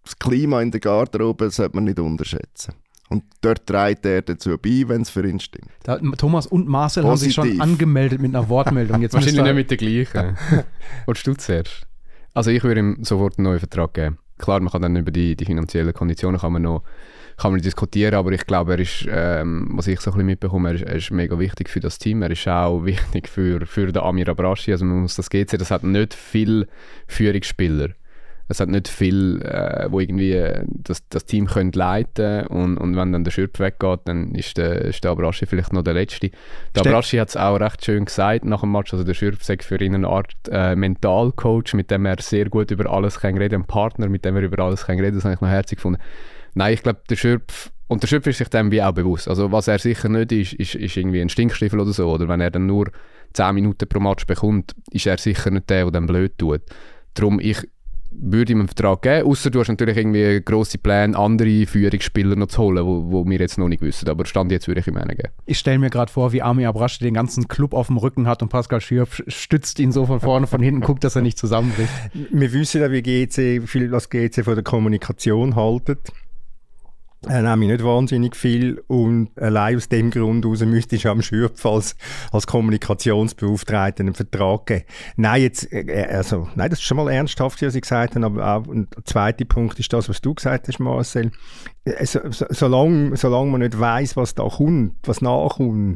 das Klima in der Garderobe sollte man nicht unterschätzen. Und dort trägt er dazu bei, wenn es für ihn stimmt. Da, Thomas und Marcel Positiv. haben sich schon angemeldet mit einer Wortmeldung. Jetzt wahrscheinlich nicht mit der gleichen. Willst du zuerst? Also ich würde ihm sofort einen neuen Vertrag geben. Klar, man kann dann über die, die finanziellen Konditionen kann man noch kann man diskutieren, aber ich glaube, er ist, ähm, was ich so ein bisschen mitbekomme, er ist, er ist mega wichtig für das Team. Er ist auch wichtig für, für den Amir Abraschi. Also man muss das G C, das hat nicht viele Führungsspieler. Es hat nicht viel, äh, wo irgendwie das, das Team können leiten und, und wenn dann der Schürpf weggeht, dann ist der, ist der Abraschi vielleicht noch der Letzte. Der Abraschi hat es auch recht schön gesagt nach dem Match, also der Schürpf sagt für ihn eine Art äh, Mentalcoach, mit dem er sehr gut über alles kann reden, ein Partner, mit dem er über alles kann reden, das habe ich noch herzlich gefunden. Nein, ich glaube, der Schürpf, und der Schürpf ist sich dem wie auch bewusst, also was er sicher nicht ist, ist, ist irgendwie ein Stinkstiefel oder so, oder wenn er dann nur zehn Minuten pro Match bekommt, ist er sicher nicht der, der dann blöd tut. Darum, ich würde ihm einen Vertrag geben, ausser du hast natürlich irgendwie grosse Pläne, andere Führungsspieler noch zu holen, wo, wo wir jetzt noch nicht wissen. Aber Stand jetzt würde ich ihm einen geben. Ich stelle mir gerade vor, wie Amir Abraschi den ganzen Club auf dem Rücken hat und Pascal Schürpf stützt ihn so von vorne, von hinten, guckt, dass er nicht zusammenbricht. Wir wissen ja, wie G C, viel, was G C von der Kommunikation haltet. Er nehme nicht wahnsinnig viel und allein aus dem Grund heraus müsste ich am Schürpf als, als Kommunikationsbeauftragter einen Vertrag geben. Nein, jetzt, also, nein, das ist schon mal ernsthaft, was ich gesagt habe, aber auch ein zweiter Punkt ist das, was du gesagt hast, Marcel. So, so, solange, solange man nicht weiss, was da kommt, was nachkommt,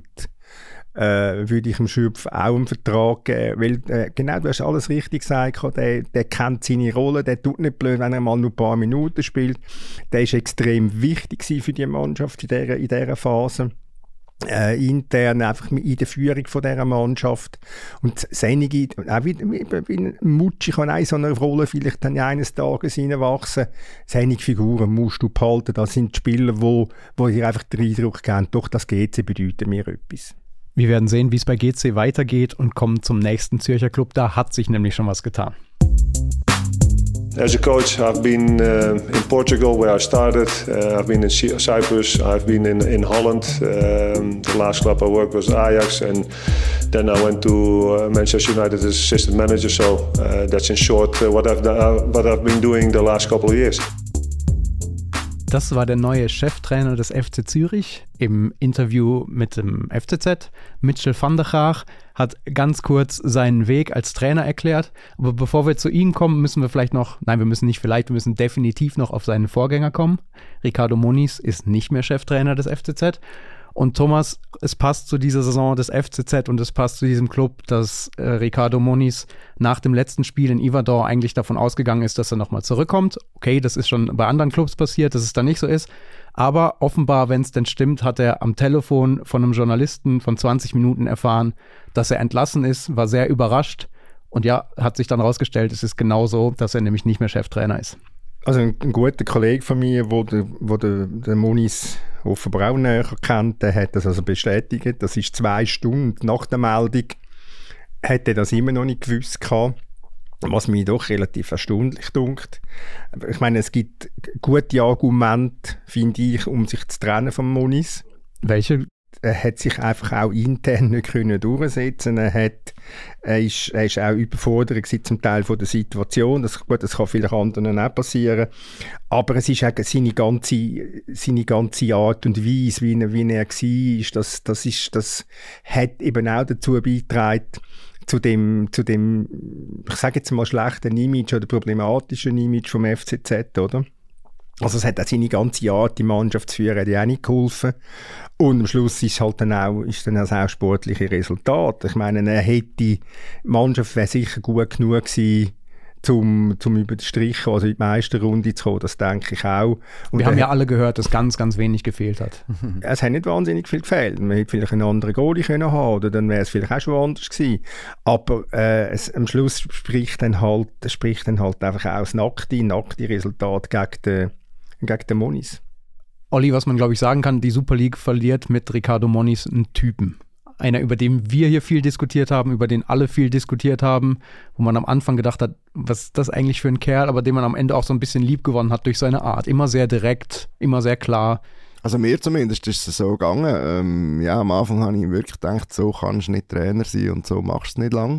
Äh, würde ich dem Schürpf auch einen Vertrag geben, weil äh, genau, du hast alles richtig gesagt, der, der kennt seine Rolle, der tut nicht blöd, wenn er mal nur ein paar Minuten spielt. Der ist extrem wichtig für die Mannschaft in dieser, in dieser Phase. Äh, intern einfach in der Führung von dieser Mannschaft. Und Senige, auch wie, wie, wie Mutschi kann auch in so einer Rolle vielleicht dann eines Tages reinwachsen. Senige Figuren musst du behalten, das sind die Spieler, die wo, wo dir einfach den Eindruck geben, doch das G C bedeutet mir etwas. Wir werden sehen, wie es bei G C weitergeht und kommen zum nächsten Zürcher Club. Da hat sich nämlich schon was getan. As a coach, I've been uh, in Portugal where I started. Uh, I've been in Cyprus. I've been in, in Holland. Um, the last club I worked was Ajax, and then I went to uh, Manchester United as assistant manager. So uh, that's in short uh, what I've done, uh, what I've been doing the last couple of years. Das war der neue Cheftrainer des F C Zürich im Interview mit dem F C Z. Mitchell van der Gaag hat ganz kurz seinen Weg als Trainer erklärt. Aber bevor wir zu ihm kommen, müssen wir vielleicht noch, nein, wir müssen nicht vielleicht, wir müssen definitiv noch auf seinen Vorgänger kommen. Ricardo Moniz ist nicht mehr Cheftrainer des F C Z. Und Thomas, es passt zu dieser Saison des F C Z und es passt zu diesem Club, dass äh, Ricardo Moniz nach dem letzten Spiel in Ivador eigentlich davon ausgegangen ist, dass er nochmal zurückkommt. Okay, das ist schon bei anderen Clubs passiert, dass es dann nicht so ist. Aber offenbar, wenn es denn stimmt, hat er am Telefon von einem Journalisten von zwanzig Minuten erfahren, dass er entlassen ist, war sehr überrascht. Und ja, hat sich dann rausgestellt, es ist genau so, dass er nämlich nicht mehr Cheftrainer ist. Also ein, ein guter Kollege von mir, der der, wo der, der Moniz offenbar auch näher kennt, der hat das also bestätigt. Das ist zwei Stunden nach der Meldung, hat er das immer noch nicht gewusst gehabt, was mich doch relativ erstaunlich dunkt. Ich meine, es gibt gute Argumente, finde ich, um sich zu trennen von Moniz. Welche? Er hat sich einfach auch intern nicht können durchsetzen. Er, hat, er, ist, er ist auch überfordert zum Teil von der Situation. Das, gut, das kann vielleicht anderen auch passieren. Aber es ist auch seine ganze, seine ganze Art und Weise, wie er, wie er war, das, das, ist, das hat eben auch dazu beigetragen, zu dem, zu dem, ich sage jetzt mal, schlechten Image oder problematischen Image vom F C Z, oder? Also es hat auch seine ganze Art, die Mannschaft zu führen, hat ja auch nicht geholfen. Und am Schluss ist halt dann auch, ist dann auch sportliche Resultat. Ich meine, er hätte, die Mannschaft wäre sicher gut genug gewesen, zum, zum über den Strich, also in die Meisterrunde zu kommen, das denke ich auch. Und wir haben ja alle gehört, dass ganz, ganz wenig gefehlt hat. Es hat nicht wahnsinnig viel gefehlt. Man hätte vielleicht einen anderen Goalie können haben, oder dann wäre es vielleicht auch schon anders gewesen. Aber äh, es, am Schluss spricht dann halt, spricht dann halt einfach auch das nackte, nackte Resultat gegen den, gegen den Moniz. Olli, was man glaube ich sagen kann, die Super League verliert mit Ricardo Moniz einen Typen. Einer, über den wir hier viel diskutiert haben, über den alle viel diskutiert haben, wo man am Anfang gedacht hat, was ist das eigentlich für ein Kerl, aber den man am Ende auch so ein bisschen lieb gewonnen hat durch seine Art. Immer sehr direkt, immer sehr klar. Also mir zumindest ist es so gegangen. Ähm, ja, am Anfang habe ich wirklich gedacht, so kannst du nicht Trainer sein und so machst du es nicht lang.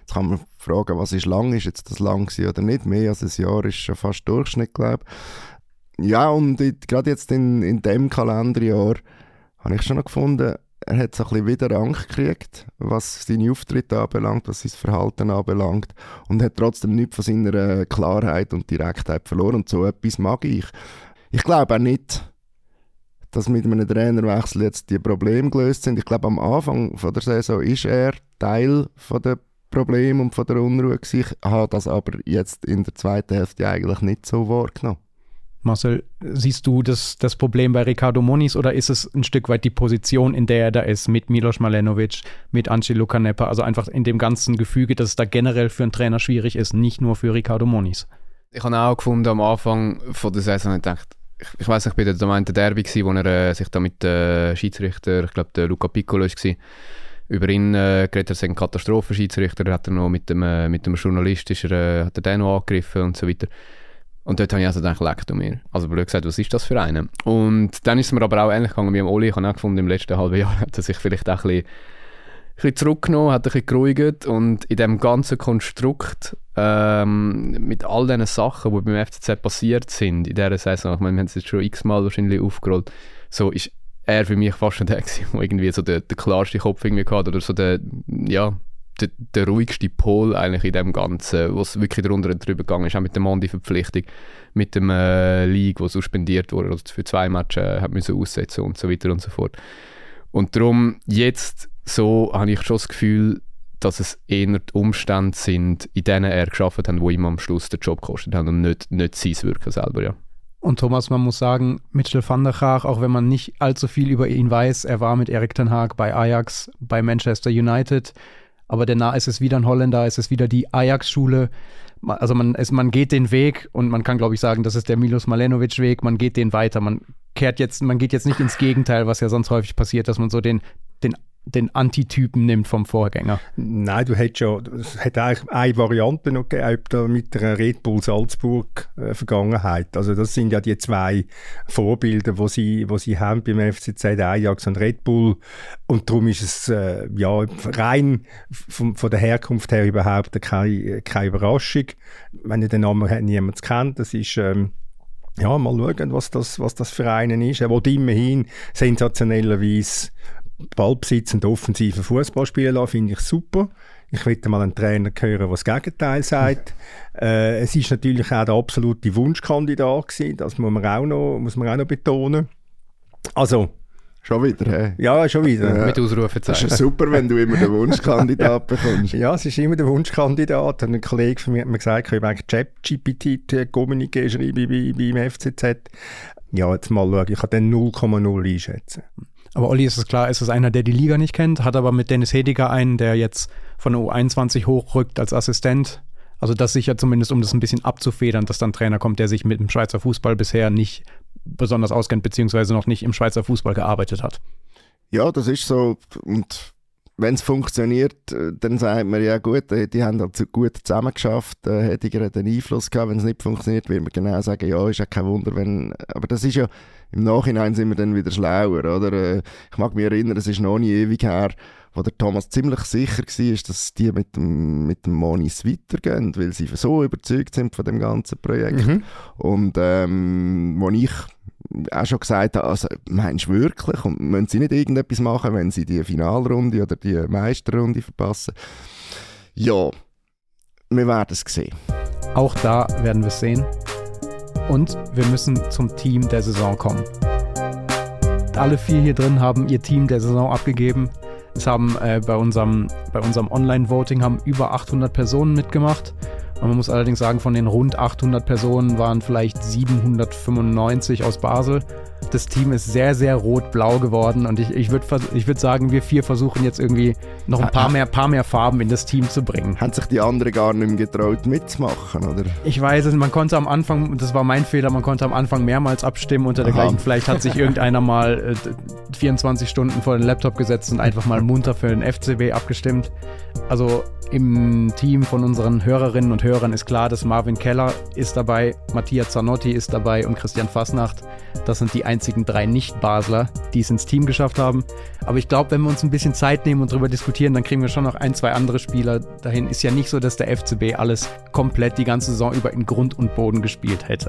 Jetzt kann man fragen, was ist lang? Ist jetzt das lang gewesen oder nicht? Mehr als ein Jahr ist schon fast Durchschnitt, glaube ich. Ja, und gerade jetzt in, in diesem Kalenderjahr habe ich schon noch gefunden, er hat so ein bisschen wieder Angst gekriegt, was seine Auftritte anbelangt, was sein Verhalten anbelangt und hat trotzdem nichts von seiner Klarheit und Direktheit verloren. Und so etwas mag ich. Ich glaube auch nicht, dass mit einem Trainerwechsel jetzt die Probleme gelöst sind. Ich glaube, am Anfang von der Saison ist er Teil von der Probleme und von der Unruhe gewesen. Ich habe das aber jetzt in der zweiten Hälfte eigentlich nicht so wahrgenommen. Marcel, siehst du das, das Problem bei Ricardo Moniz oder ist es ein Stück weit die Position, in der er da ist, mit Milos Malenovic, mit Angelo Canepa, also einfach in dem ganzen Gefüge, dass es da generell für einen Trainer schwierig ist, nicht nur für Ricardo Moniz? Ich habe auch gefunden, am Anfang von der Saison, ich dachte, ich, ich weiss nicht, bei der Domain der Derby gewesen, wo er äh, sich da mit dem äh, Schiedsrichter, ich glaube der Luca Piccolo war, über ihn äh, geredet, er sei ein Katastrophenschiedsrichter, hat er noch mit dem, äh, mit dem Journalist ist er, äh, hat er den noch angegriffen und so weiter. Und dort habe ich also gedacht, leck du mir. Also blöd gesagt, was ist das für einen? Und dann ist es mir aber auch ähnlich gegangen wie am Oli. Ich habe auch gefunden, im letzten halben Jahr hat er sich vielleicht auch ein bisschen, ein bisschen zurückgenommen, hat ein bisschen geruhigt. Und in diesem ganzen Konstrukt, ähm, mit all diesen Sachen, die beim F C Z passiert sind in dieser Saison, ich meine, wir haben es jetzt schon x-mal wahrscheinlich aufgerollt, so ist er für mich fast schon der gewesen, der irgendwie so der, der klarste Kopf irgendwie hatte oder so der, ja, Der, der ruhigste Pol eigentlich in dem Ganzen, wo es wirklich drunter und drüber gegangen ist, auch mit der Mondi-Verpflichtung, mit dem äh, League, der suspendiert wurde, also für zwei Matches äh, hat müssen aussetzen und so weiter und so fort. Und darum, jetzt so habe ich schon das Gefühl, dass es eher die Umstände sind, in denen er gearbeitet hat, die ihm am Schluss den Job gekostet haben und nicht, nicht sein Wirken selber, ja. Und Thomas, man muss sagen, Mitchell van der Gaag, auch wenn man nicht allzu viel über ihn weiß, er war mit Erik ten Hag bei Ajax, bei Manchester United. Aber danach ist es wieder ein Holländer, ist es wieder die Ajax-Schule. Also man, es, man geht den Weg und man kann, glaube ich, sagen, das ist der Milos Malenovic-Weg. Man geht den weiter. Man kehrt jetzt, man geht jetzt nicht ins Gegenteil, was ja sonst häufig passiert, dass man so den, den, den Antitypen nimmt vom Vorgänger. Nein, du hättest ja, es hat eigentlich eine Variante noch gegeben mit der Red Bull Salzburg äh, Vergangenheit. Also das sind ja die zwei Vorbilder, die sie, wo sie haben beim F C Z, Ajax und Red Bull. Und darum ist es äh, ja rein von, von der Herkunft her überhaupt keine, keine Überraschung. Wenn ihr den Namen niemand kennt, das ist ähm, ja, mal schauen, was das, was das für einen ist. Er will immerhin sensationellerweise Ballbesitz und offensiven Fußball spielen lassen, finde ich super. Ich möchte mal einen Trainer hören, der das Gegenteil sagt. äh, es ist natürlich auch der absolute Wunschkandidat gewesen, das muss man auch noch, muss man auch noch betonen. Also, schon wieder, hä? Ja, schon wieder. Ja. Mit Ausrufezeichen. Das ist ja super, wenn du immer den Wunschkandidat bekommst. Ja, es ist immer der Wunschkandidat. Ein Kollege von mir hat mir gesagt, ich habe eigentlich ChatGPT Communiqué schreiben bei, beim F C Z. Ja, jetzt mal schauen, ich kann den null Komma null einschätzen. Aber Olli, ist es klar, ist es einer, der die Liga nicht kennt, hat aber mit Dennis Hediger einen, der jetzt von der U einundzwanzig hochrückt als Assistent. Also das sicher zumindest, um das ein bisschen abzufedern, dass dann ein Trainer kommt, der sich mit dem Schweizer Fußball bisher nicht besonders auskennt, beziehungsweise noch nicht im Schweizer Fußball gearbeitet hat. Ja, das ist so. Und wenn es funktioniert, dann sagt man, ja gut, die haben halt gut zusammengeschafft, Hediger hat einen Einfluss gehabt. Wenn es nicht funktioniert, wird man genau sagen, ja, ist ja kein Wunder, wenn... Aber das ist ja... Im Nachhinein sind wir dann wieder schlauer, oder? Ich mag mich erinnern, es ist noch nie ewig her, wo der Thomas ziemlich sicher war, dass die mit dem, mit dem Moniz weitergehen, weil sie so überzeugt sind von dem ganzen Projekt. Mhm. Und ähm, wo ich auch schon gesagt habe, also, meinst du wirklich? Und müssen sie nicht irgendetwas machen, wenn sie die Finalrunde oder die Meisterrunde verpassen? Ja, wir werden es sehen. Auch da werden wir es sehen. Und wir müssen zum Team der Saison kommen. Alle vier hier drin haben ihr Team der Saison abgegeben. Es haben äh, bei unserem, bei unserem Online-Voting haben über achthundert Personen mitgemacht. Und man muss allerdings sagen, von den rund achthundert Personen waren vielleicht siebenhundertfünfundneunzig aus Basel. Das Team ist sehr, sehr rot-blau geworden und ich, ich würde ich würd sagen, wir vier versuchen jetzt irgendwie noch ein paar mehr, paar mehr Farben in das Team zu bringen. Haben sich die anderen gar nicht mehr getraut mitzumachen, oder? Ich weiß es, man konnte am Anfang, das war mein Fehler, man konnte am Anfang mehrmals abstimmen unter dergleichen. Vielleicht hat sich irgendeiner mal äh, vierundzwanzig Stunden vor den Laptop gesetzt und einfach mal munter für den F C B abgestimmt. Also im Team von unseren Hörerinnen und Hörern Hörern ist klar, dass Marvin Keller ist dabei, Mattia Zanotti ist dabei und Christian Fasnacht. Das sind die einzigen drei Nicht-Basler, die es ins Team geschafft haben. Aber ich glaube, wenn wir uns ein bisschen Zeit nehmen und darüber diskutieren, dann kriegen wir schon noch ein, zwei andere Spieler dahin. Ist ja nicht so, dass der F C B alles komplett die ganze Saison über in Grund und Boden gespielt hätte.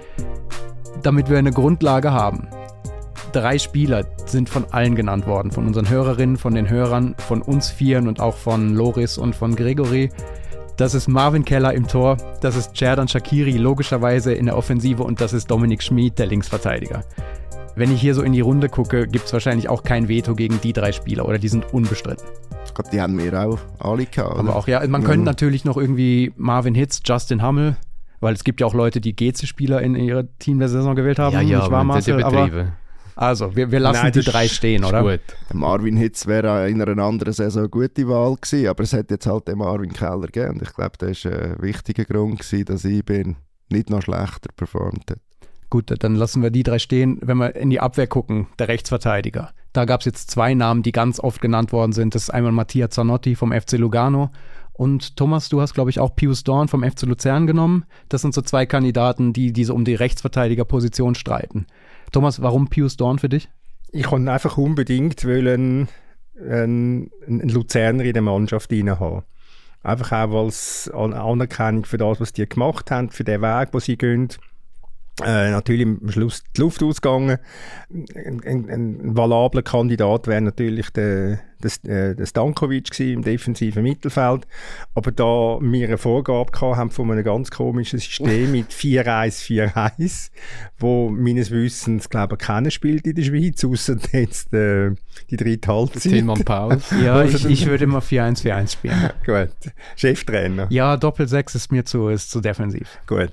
Damit wir eine Grundlage haben. Drei Spieler sind von allen genannt worden. Von unseren Hörerinnen, von den Hörern, von uns Vieren und auch von Loris und von Gregory. Das ist Marvin Keller im Tor, das ist Xherdan Shaqiri logischerweise in der Offensive und das ist Dominik Schmid, der Linksverteidiger. Wenn ich hier so in die Runde gucke, gibt es wahrscheinlich auch kein Veto gegen die drei Spieler oder die sind unbestritten. Ich glaube, die haben wir auch alle gehabt. Aber auch, ja, man ja. könnte natürlich noch irgendwie Marvin Hitz, Justin Hummel, weil es gibt ja auch Leute, die G C-Spieler in ihr Team der Saison gewählt haben. Ja, ja, nicht wahr, Marcel? aber also, wir, wir lassen Nein, die das drei ist, stehen, oder? Gut. Marvin Hitz wäre in einer anderen Saison eine gute Wahl gewesen, aber es hat jetzt halt den Marvin Keller gegeben. Und ich glaube, das war ein wichtiger Grund gewesen, dass I B nicht noch schlechter performt hat. Gut, dann lassen wir die drei stehen. Wenn wir in die Abwehr gucken, der Rechtsverteidiger. Da gab es jetzt zwei Namen, die ganz oft genannt worden sind. Das ist einmal Mattia Zanotti vom F C Lugano und Thomas, du hast, glaube ich, auch Pius Dorn vom F C Luzern genommen. Das sind so zwei Kandidaten, die diese um die Rechtsverteidigerposition streiten. Thomas, warum Pius Dorn für dich? Ich wollte einfach unbedingt einen, einen, einen Luzerner in der Mannschaft haben. Einfach auch als Anerkennung für das, was die gemacht haben, für den Weg, den sie gehen. Äh, natürlich am Schluss die Luft ausgegangen. Ein, ein, ein valabler Kandidat wäre natürlich der, der, der Stankovic gewesen im defensiven Mittelfeld. Aber da wir eine Vorgabe gehabt haben von einem ganz komischen System mit vier eins vier eins, wo meines Wissens, glaube ich, keiner spielt in der Schweiz, außer jetzt äh, die dritte Halbzeit. Tilman Paul. Ja, ich, ich würde immer vier eins vier eins spielen. Gut. Cheftrainer. Ja, Doppel-Sechs ist mir zu, ist zu defensiv. Gut.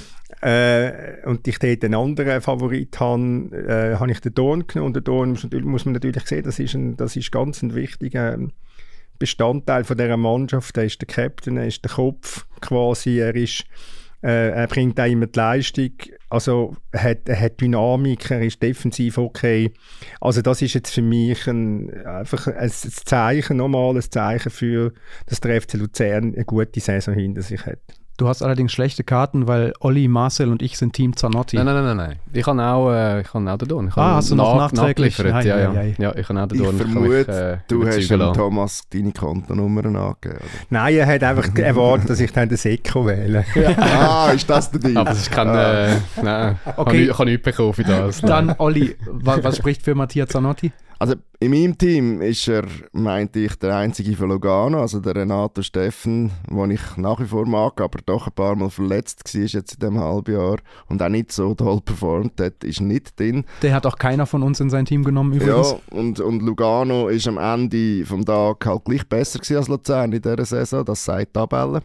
Äh, und ich dort einen anderen Favorit habe, äh, habe ich den Dorn genommen. Und den Dorn muss, muss man natürlich sehen, das ist, ein, das ist ganz ein wichtiger Bestandteil von dieser Mannschaft. Er ist der Captain, er ist der Kopf quasi, er, ist, äh, er bringt auch immer die Leistung, also er hat, er hat Dynamik, er ist defensiv okay. Also das ist jetzt für mich ein, einfach ein, ein Zeichen, nochmal ein Zeichen für, dass der F C Luzern eine gute Saison hinter sich hat. Du hast allerdings schlechte Karten, weil Olli, Marcel und ich sind Team Zanotti. Nein, nein, nein, nein. Ich habe auch, äh, ich habe auch den Dorn. Ich ah, hast du noch nach, nachträglich? Ja, ja, ja. ja. ja, ich habe auch den Ich Dorn. vermute, mich, äh, du hast dem lassen. Thomas deine Kontonummer angegeben. Oder? Nein, er hat einfach erwartet, dass ich dann den Seko wähle. Ah, ist das der Deal? Aber es ist kein... Äh, nein, Okay. ich kann nichts bekommen für das. Dann Olli, wa- was spricht für Mattia Zanotti? Also in meinem Team ist er, meinte ich, der einzige von Lugano, also der Renato Steffen, den ich nach wie vor mag, aber doch ein paar Mal verletzt war jetzt in diesem halben Jahr und auch nicht so toll performt hat, ist nicht drin. Der hat auch keiner von uns in sein Team genommen übrigens. Ja, und, und Lugano ist am Ende des Tages halt gleich besser gewesen als Luzern in dieser Saison, das sagt die Tabelle.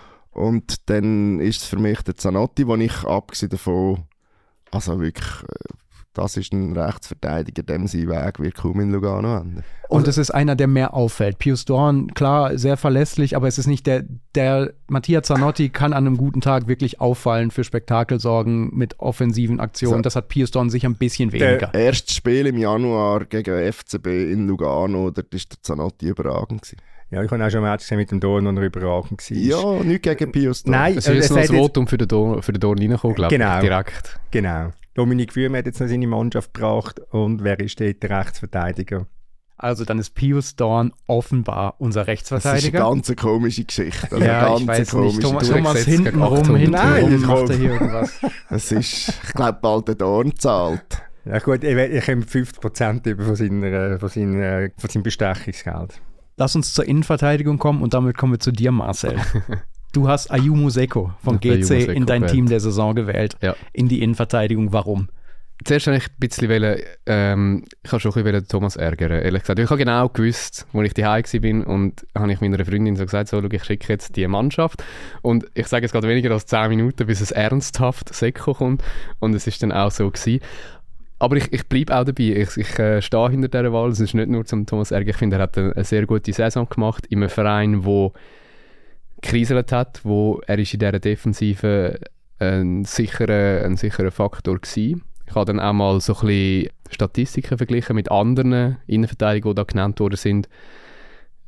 Und dann ist es für mich der Zanotti, wo ich abgesehen davon, also wirklich... Das ist ein Rechtsverteidiger, dem sein Weg wird kaum in Lugano enden. Und es ist einer, der mehr auffällt. Pius Dorn, klar, sehr verlässlich, aber es ist nicht der, der Mattia Zanotti kann an einem guten Tag wirklich auffallen, für Spektakel sorgen, mit offensiven Aktionen. So. Das hat Pius Dorn sicher ein bisschen weniger. Das erste Spiel im Januar gegen F C B in Lugano, dort war der Zanotti überragend gewesen. Ja, ich habe auch schon Match gesehen mit dem Dorn, und er überragend war. Ja, nicht gegen Pius Dorn. Nein, Es ist jetzt noch hat das Votum für den Dorn, für den Dorn reingekommen, glaube ich. Genau. Direkt. Genau. Dominik Würm hat jetzt noch seine Mannschaft gebracht. Und wer ist dort der Rechtsverteidiger? Also dann ist Pius Dorn offenbar unser Das ist Rechtsverteidiger. eine ganz komische Geschichte. Also ja, eine ich ganz weiß komische nicht. Thomas, Du Thomas gesetzt gegen hintenrum, achthundert. hintenrum Nein, macht er komm. hier irgendwas. Es ist, ich glaube, bald der Dorn zahlt. Ja gut, ich, ich komme fünfzig Prozent über von, seiner, von, seiner, von seinem Bestechungsgeld. Lass uns zur Innenverteidigung kommen und damit kommen wir zu dir, Marcel. Du hast Ayumu Seko vom Ich habe G C Ayumu Seko in dein gewählt. Team der Saison gewählt, Ja. in die Innenverteidigung. Warum? Zuerst wollte ich ein bisschen, wollen, ähm, ich habe schon ein bisschen Thomas ärgern, ehrlich gesagt. Ich habe genau gewusst, als ich daheim war und habe ich meiner Freundin so gesagt, so, schau, ich schicke jetzt die Mannschaft. Und ich sage jetzt gerade weniger als zehn Minuten, bis es ernsthaft Seko kommt. Und es ist dann auch so gewesen. Aber ich, ich bleibe auch dabei. Ich, ich äh, stehe hinter dieser Wahl. Es ist nicht nur zum Thomas ärgern. Ich finde, er hat eine, eine sehr gute Saison gemacht in einem Verein, der gekriselt hat, wo er ist in dieser Defensive ein sicherer, ein sicherer Faktor war. Ich habe dann auch mal so ein bisschen Statistiken verglichen mit anderen Innenverteidigern, die da genannt worden sind.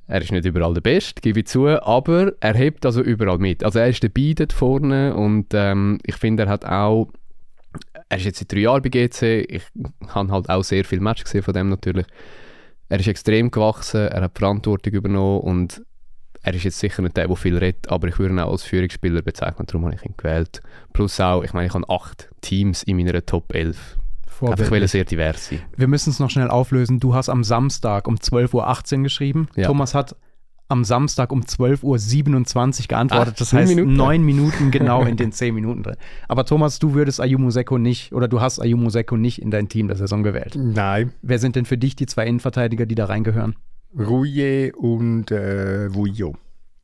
Er ist nicht überall der Beste, gebe ich zu, aber er hebt also überall mit. Also er ist dabei dort vorne und ähm, ich finde, er hat auch, er ist jetzt seit drei Jahren bei G C, ich habe halt auch sehr viele Matches gesehen von dem natürlich. Er ist extrem gewachsen, er hat Verantwortung übernommen und er ist jetzt sicher nicht der, der viel redet, aber ich würde ihn auch als Führungsspieler bezeichnen, darum habe ich ihn gewählt. Plus auch, ich meine, ich habe acht Teams in meiner Top elf. Einfach weil er sehr divers sein. Wir müssen es noch schnell auflösen. Du hast am Samstag um zwölf Uhr achtzehn geschrieben. Ja. Thomas hat am Samstag um zwölf Uhr siebenundzwanzig geantwortet. Ach, das heißt Minuten. neun Minuten genau in den zehn Minuten drin. Aber Thomas, du würdest Ayumu Seko nicht, oder du hast Ayumu Seko nicht in dein Team der Saison gewählt. Nein. Wer sind denn für dich die zwei Innenverteidiger, die da reingehören? Rouillet und äh, Vuillot.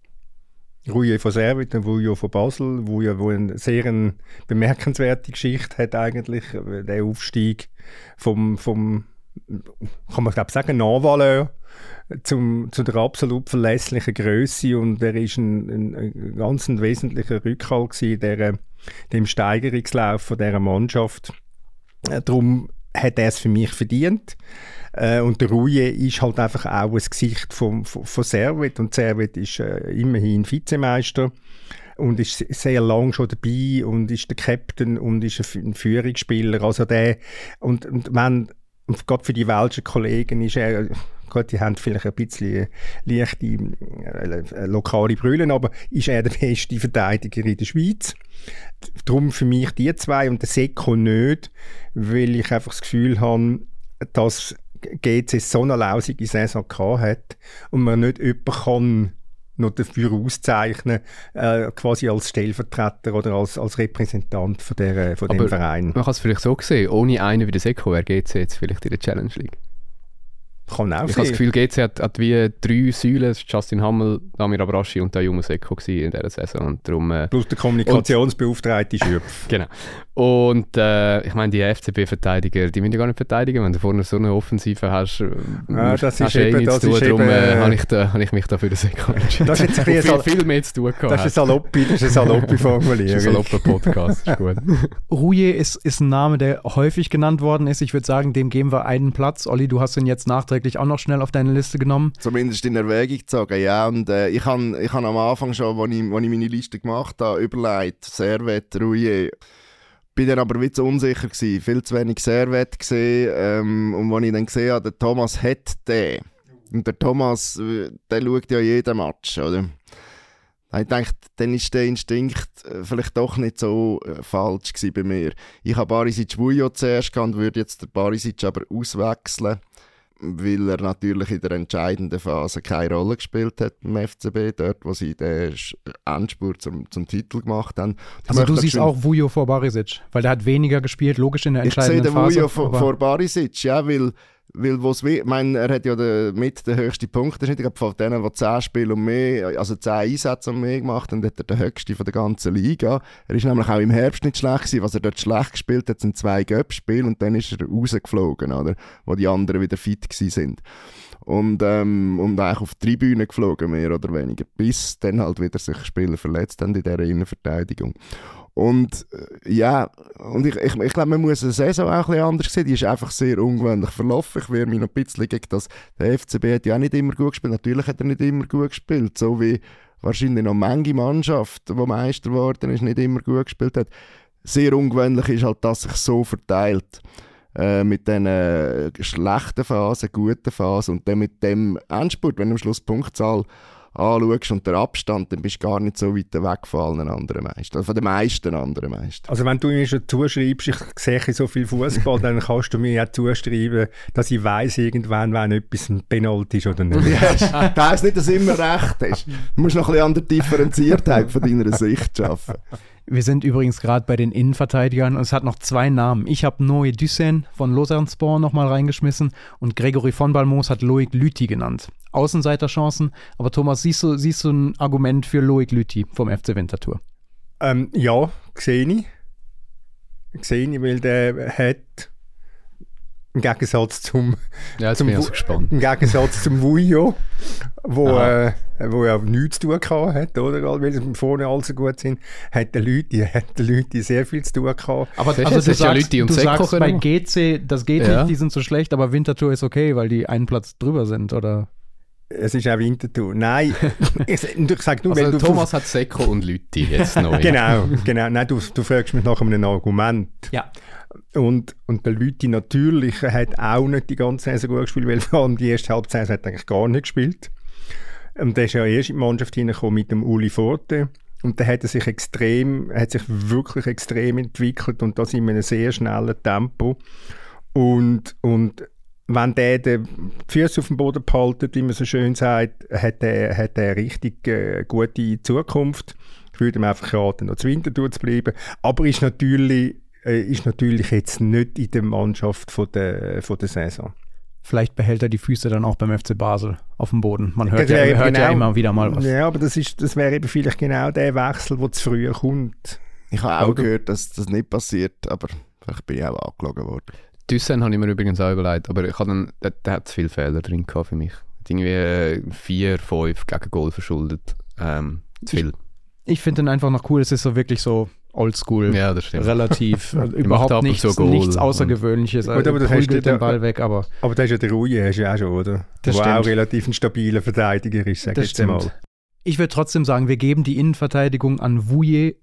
Rouillet von Servet und Vuillot von Basel, Vuillot, wo eine sehr eine bemerkenswerte Geschichte hat eigentlich, der Aufstieg vom, vom kann man glaube sagen, Non-Valeur zum, zu der absolut verlässlichen Grösse, und er ist ein, ein, ein ganz ein wesentlicher Rückhalt gewesen in der, dem Steigerungslauf von dieser Mannschaft. Darum hat er es für mich verdient. Äh, und der Rouillet ist halt einfach auch ein Gesicht von, von, von Servet, und Servet ist äh, immerhin Vizemeister und ist sehr lang schon dabei und ist der Captain und ist ein Führungsspieler. Also der, und, und wenn, und gerade für die welschen Kollegen ist er, gut, die haben vielleicht ein bisschen leichte äh, lokale Brüllen, aber ist er der beste Verteidiger in der Schweiz. Darum für mich die zwei und der Seko nicht, weil ich einfach das Gefühl habe, dass G C so eine lausige Saison gehabt hat und man nicht jemanden kann noch dafür auszeichnen, äh, quasi als Stellvertreter oder als, als Repräsentant von, der, von dem Verein. Man kann es vielleicht so sehen, ohne einen wie der Seko wäre G C jetzt vielleicht in der Challenge League. Kann auch ich sein. habe das Gefühl, G C hat, hat wie drei Säulen, Justin Hammel, Damir Abrashi und Ayumu Seko in dieser Saison. Und darum, äh, plus der Kommunikationsbeauftragte Schürpf. Genau. Und äh, ich meine, die F C B-Verteidiger, die müssen ja gar nicht verteidigen, wenn du vorne so eine Offensive hast. Ja, das hast ist eben, das ist darum eben, äh, habe ich, hab ich mich da für den Seko entschieden. Das ist jetzt viel, viel, viel mehr zu tun gehabt. Das ist eine Saloppi, das ist eine Saloppi Formulierung. Das ist ein salopper Podcast, ist gut. Rouillet ist, ist ein Name, der häufig genannt worden ist. Ich würde sagen, dem geben wir einen Platz. Olli, du hast ihn jetzt nachträglich auch noch schnell auf deine Liste genommen. Zumindest in Erwägung gezogen, ja. Und äh, ich habe ich hab am Anfang schon, als ich, als ich meine Liste gemacht habe, überlegt, Servet, Rouillet. Bin dann aber ein bisschen unsicher gewesen, viel zu wenig Servet gesehen. Ähm, und als ich dann gesehen habe, der Thomas hat den. Und der Thomas, der schaut ja jeden Match, oder? Ich dachte, dann ist der Instinkt vielleicht doch nicht so äh, falsch gewesen bei mir. Ich habe Barisic Vuillot zuerst gehabt und würde jetzt den Barisic aber auswechseln, weil er natürlich in der entscheidenden Phase keine Rolle gespielt hat beim F C B, dort wo sie den Endspurt zum, zum Titel gemacht haben. Ich also du siehst auch Vuillot vor Barisic, weil der hat weniger gespielt, logisch in der entscheidenden Phase. Ich sehe den Vuillot vor, vor Barisic, ja, weil Weil wo's we- ich meine, er hat ja den, mit den höchsten Punkten, ich glaube von denen, die zehn Spiele und mehr, also zehn Einsätze und mehr gemacht haben, hat er den höchsten von der ganzen Liga. Er ist nämlich auch im Herbst nicht schlecht gewesen. Was er dort schlecht gespielt hat, sind zwei Göpp-Spiele und dann ist er rausgeflogen, oder? Wo die anderen wieder fit gewesen sind. Und, ähm, und eigentlich auf die Tribüne geflogen, mehr oder weniger, bis dann halt wieder sich Spieler verletzt haben in dieser Innenverteidigung. Und äh, ja, und ich, ich, ich glaube, man muss eine Saison auch ein bisschen anders sehen. Die ist einfach sehr ungewöhnlich verlaufen. Ich wehre mich noch ein bisschen gegen das. Der F C B hat ja auch nicht immer gut gespielt. Natürlich hat er nicht immer gut gespielt. So wie wahrscheinlich noch manche Mannschaft, die Meister geworden ist, nicht immer gut gespielt hat. Sehr ungewöhnlich ist halt, dass sich so verteilt. Äh, mit diesen äh, schlechten Phasen, guten Phasen und dann mit dem Endspurt, wenn du am Schluss die Punktzahl anschaust und der Abstand, dann bist du gar nicht so weit weg von allen anderen Meistern, also von den meisten anderen Meistern. Also wenn du mir schon zuschreibst, ich sehe so viel Fußball, dann kannst du mir ja zuschreiben, dass ich weiss irgendwann, wenn etwas ein Penalty ist oder nicht. Ja, das heisst nicht, dass du immer recht hast. Du musst noch ein bisschen an der Differenziertheit von deiner Sicht arbeiten. Wir sind übrigens gerade bei den Innenverteidigern und es hat noch zwei Namen. Ich habe Noé Dussen von Lausanne-Sport nochmal reingeschmissen und Gregory von Balmos hat Loïc Lüthi genannt. Außenseiterchancen, aber Thomas, siehst du, siehst du ein Argument für Loïc Lüthi vom F C Winterthur? Ähm, ja, sehe ich. Sehe ich, weil der hat im Gegensatz zum ja, jetzt zum bin ich also gespannt. Im Gegensatz zum Vuillot, wo, äh, wo ja nichts zu tun hat, oder? Weil sie vorne alle so gut sind, hat der Leute, hat der Leute sehr viel zu tun gehabt. Aber also, also das du ist sagst, ja Leute und du Seko sagst bei G C, das geht ja. nicht, die sind so schlecht, aber Winterthur ist okay, weil die einen Platz drüber sind, oder? Es ist auch Winterthur. Nein, ich, ich sage nur, also weil du... Thomas hat Seko und Lütti jetzt neu. Genau, genau. Nein, du, du fragst mich nach einem Argument. Ja. Und, und der Lütti natürlich hat auch nicht die ganze Saison gut gespielt, weil vor allem die erste Halbzeit hat er eigentlich gar nicht gespielt. Und der ist ja erst in die Mannschaft hineingekommen mit dem Uli Forte. Und der hat er sich extrem, hat sich wirklich extrem entwickelt und das in einem sehr schnellen Tempo. Und, und wenn der die Füße auf dem Boden behaltet, wie man so schön sagt, hat er hat eine richtig äh, gute Zukunft. Ich würde ihm einfach raten, noch zu Winterthur zu bleiben. Aber ist natürlich, äh, ist natürlich jetzt nicht in der Mannschaft von der, von der Saison. Vielleicht behält er die Füße dann auch beim F C Basel auf dem Boden. Man hört, Das ja, wäre hört ja genau- immer wieder mal was. Ja, aber das, ist, das wäre eben vielleicht genau der Wechsel, der zu früh kommt. Ich habe auch Oder? gehört, dass das nicht passiert, aber vielleicht bin ich auch angelogen worden. Thyssen habe ich mir übrigens auch überlegt, aber ich habe dann, der, der hat zu viele Fehler drin gehabt für mich. Hat irgendwie äh, vier, fünf gegen Goal verschuldet. Ähm, zu viel. Ich finde ihn einfach noch cool. Es ist so wirklich so oldschool, Ja, das stimmt. relativ, also macht überhaupt ab und nichts, zu Goal nichts und- Außergewöhnliches. Gut, aber das Er hast prügelt du- den Ball weg, aber Aber das ist ja der Ruhe, hast du ja auch schon, oder? Das Wo stimmt. auch relativ ein stabiler Verteidiger ist, sag das ich jetzt mal. stimmt. Ich würde trotzdem sagen, wir geben die Innenverteidigung an Vuje,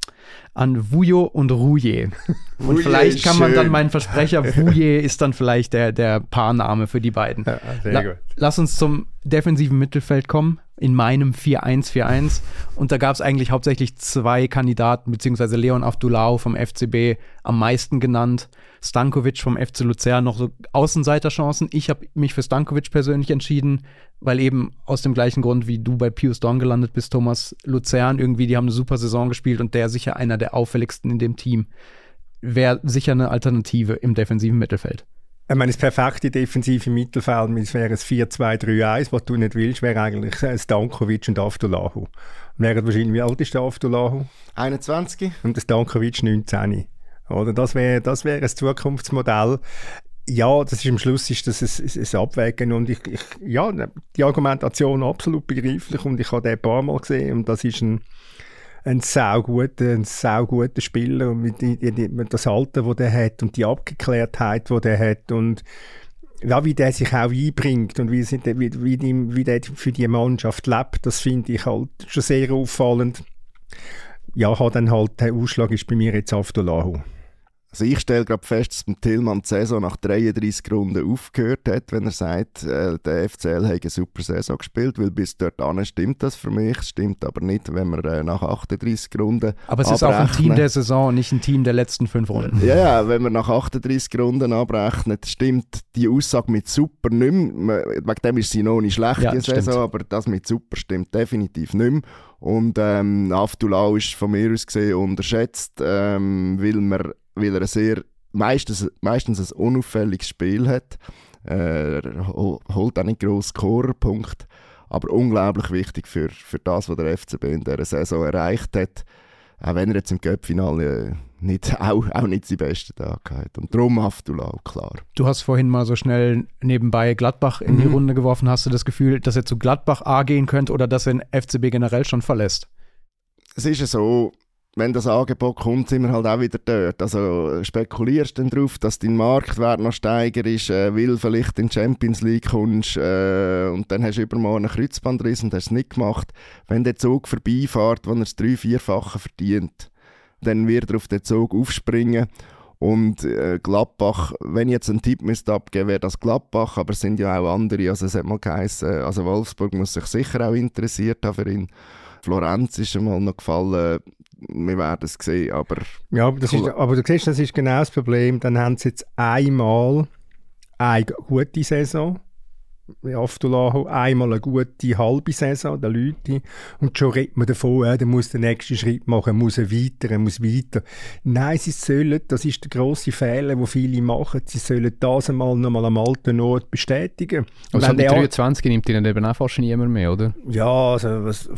an Vujo und Ruje. Und Vujo vielleicht ist kann man dann schön. meinen Versprecher, Vuje ist dann vielleicht der, der Paarname für die beiden. Ja, sehr La- gut. Lass uns zum defensiven Mittelfeld kommen, in meinem vier eins vier eins. Und da gab es eigentlich hauptsächlich zwei Kandidaten, beziehungsweise Leon Avdulau vom F C B am meisten genannt, Stankovic vom F C Luzern noch so Außenseiterchancen. Ich habe mich für Stankovic persönlich entschieden, weil eben aus dem gleichen Grund, wie du bei Pius Dawn gelandet bist, Thomas, Luzern irgendwie, die haben eine super Saison gespielt und der sicher einer der auffälligsten in dem Team. Wäre sicher eine Alternative im defensiven Mittelfeld. Ich meine, das perfekte defensive Mittelfeld, es wäre ein vier zwei drei eins, was du nicht willst, wäre eigentlich äh, Stankovic und Avdulahu. Und wäre wahrscheinlich, wie alt ist der Avdulahu? einundzwanzig? Und der Stankovic neunzehn. Oder das wäre das wäre ein Zukunftsmodell. Ja, das ist am Schluss ist das ein, ein, ein Abwägen und ich, ich, ja, die Argumentation absolut begreiflich und ich habe den ein paar Mal gesehen und das ist ein ein sauguter, ein sauguter Spieler und mit, die, die, mit das Alter, das der hat und die Abgeklärtheit, die der hat und ja, wie der sich auch einbringt und wie, sie- wie, wie, die, wie der für die Mannschaft lebt, das finde ich halt schon sehr auffallend. Ja, hat dann halt, der Ausschlag ist bei mir jetzt Avdulahu. Also ich stelle gerade fest, dass beim Tillmann die Saison nach dreiunddreissig Runden aufgehört hat, wenn er sagt, äh, der F C L hat eine super Saison gespielt, weil bis dorthin stimmt das für mich, stimmt aber nicht, wenn wir äh, nach achtunddreissig Runden Aber es ist auch ein abrechnen. Team der Saison und nicht ein Team der letzten fünf Runden. Ja, ja, wenn wir nach achtunddreissig Runden abrechnen, stimmt die Aussage mit super nicht mehr. Wegen dem ist sie noch nicht schlecht, Ja, die das Saison, stimmt. aber das mit super stimmt definitiv nicht mehr. Und ähm, Avdulau ist von mir aus gesehen unterschätzt, ähm, weil, man, weil er ein sehr, meistens, meistens ein unauffälliges Spiel hat. Äh, er hol- holt auch nicht grosse Scorerpunkte, aber unglaublich wichtig für, für das, was der F C B in dieser Saison erreicht hat. Auch wenn er jetzt im Cup-Finale nicht, auch, auch nicht seinen besten Tag hat. Und darum Avdulau, klar. Du hast vorhin mal so schnell nebenbei Gladbach in die Mhm. Runde geworfen. Hast du das Gefühl, dass er zu Gladbach A gehen könnte oder dass er den F C B generell schon verlässt? Es ist ja so, wenn das Angebot kommt, sind wir halt auch wieder dort. Also spekulierst du dann darauf, dass dein Marktwert noch steiger ist, äh, weil vielleicht in die Champions League kommst äh, und dann hast du übermorgen einen Kreuzbandriss und hast es nicht gemacht. Wenn der Zug vorbeifährt, wo er das drei-, vierfache verdient, dann wird er auf den Zug aufspringen. Und äh, Gladbach, wenn ich jetzt einen Tipp müsste abgeben, wäre das Gladbach, aber es sind ja auch andere. Also es hat mal geheißen, also Wolfsburg muss sich sicher auch interessiert haben für ihn. Florenz ist einmal noch gefallen, wir werden es sehen, aber Ja, aber, das ist, aber du siehst, das ist genau das Problem. Dann haben sie jetzt einmal eine gute Saison, Avdulahu, einmal eine gute halbe Saison, der Leute. Und schon redet man davon, ja, der muss den nächsten Schritt machen, muss er weiter, er muss weiter. Nein, sie sollen, das ist der grosse Fehler, den viele machen, sie sollen das einmal nochmal am alten Ort bestätigen. Aber so Wenn mit der- dreiundzwanzig nimmt ihn eben auch fast niemand mehr, oder? Ja, also was...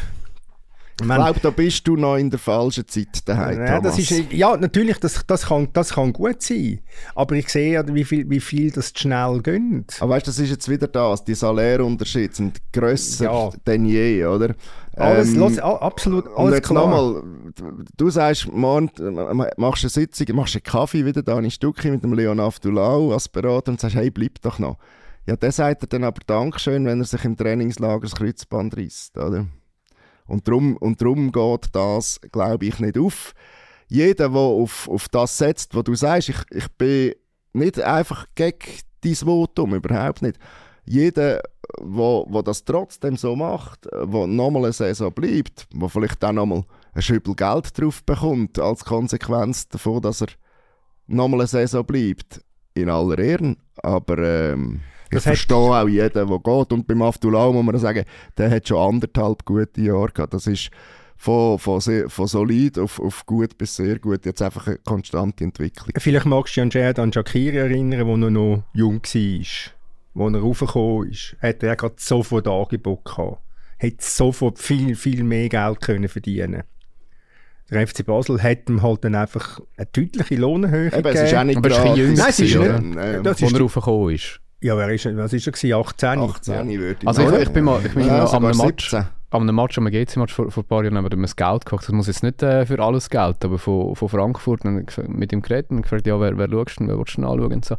ich glaube, da bist du noch in der falschen Zeit daheim, Ja, das Thomas. ist, ja, natürlich, das, das, kann, das kann gut sein. Aber ich sehe ja, wie viel, wie viel das schnell gönnt. Aber weißt du, das ist jetzt wieder das, die Salärunterschiede sind grösser Ja. denn je, oder? Alles, Ähm, los, a- absolut, und alles jetzt klar. nochmal, du sagst, morgen äh, machst du eine Sitzung, machst einen Kaffee wieder da in Stucki mit dem Leon Avdulau als Berater und sagst, hey, bleib doch noch. Ja, der sagt er dann aber Dankeschön, wenn er sich im Trainingslager das Kreuzband reißt, oder? Und darum, und darum geht das, glaube ich, nicht auf. Jeder, der auf, auf das setzt, was du sagst, ich, ich bin nicht einfach gegen dein Votum, überhaupt nicht. Jeder, der das trotzdem so macht, der nochmal eine Saison bleibt, der vielleicht auch nochmal ein Schüppel Geld drauf bekommt, als Konsequenz davon, dass er nochmal eine Saison bleibt, in aller Ehren. Aber ähm, ich verstehe auch jeden, der geht. Und beim Avdullah muss man sagen, der hat schon anderthalb gute Jahre gehabt. Das ist von, von, sehr, von solid auf, auf gut bis sehr gut. Jetzt einfach eine konstante Entwicklung. Vielleicht magst du dich an Xherdan Shaqiri erinnern, als er noch jung war. Als er raufgekommen ist, hat er gerade sofort Angebot gehabt. Hätte sofort viel, viel mehr Geld können verdienen. Der F C Basel hat ihm halt dann einfach eine deutliche Lohnerhöhung Eben, gegeben. es ist auch nicht aber es ist ein jünger, Nein, es ist oder? nicht. Ähm, Das Wo ist er raufgekommen ist. Ja, wer ist, was ist er gewesen? achtzehn? achtzehn Ja. würde ich Also ich, sagen. ich bin mal, ich bin Ja, mal sogar an einem Match, siebzehn. an einem Match, am G C-Match vor, vor ein paar Jahren, haben wir das Geld gekocht. Das muss jetzt nicht äh, für alles Geld, aber von, von Frankfurt und mit ihm geredet und gefragt, ja, wer, wer schaust du, wer willst du denn anschauen und so.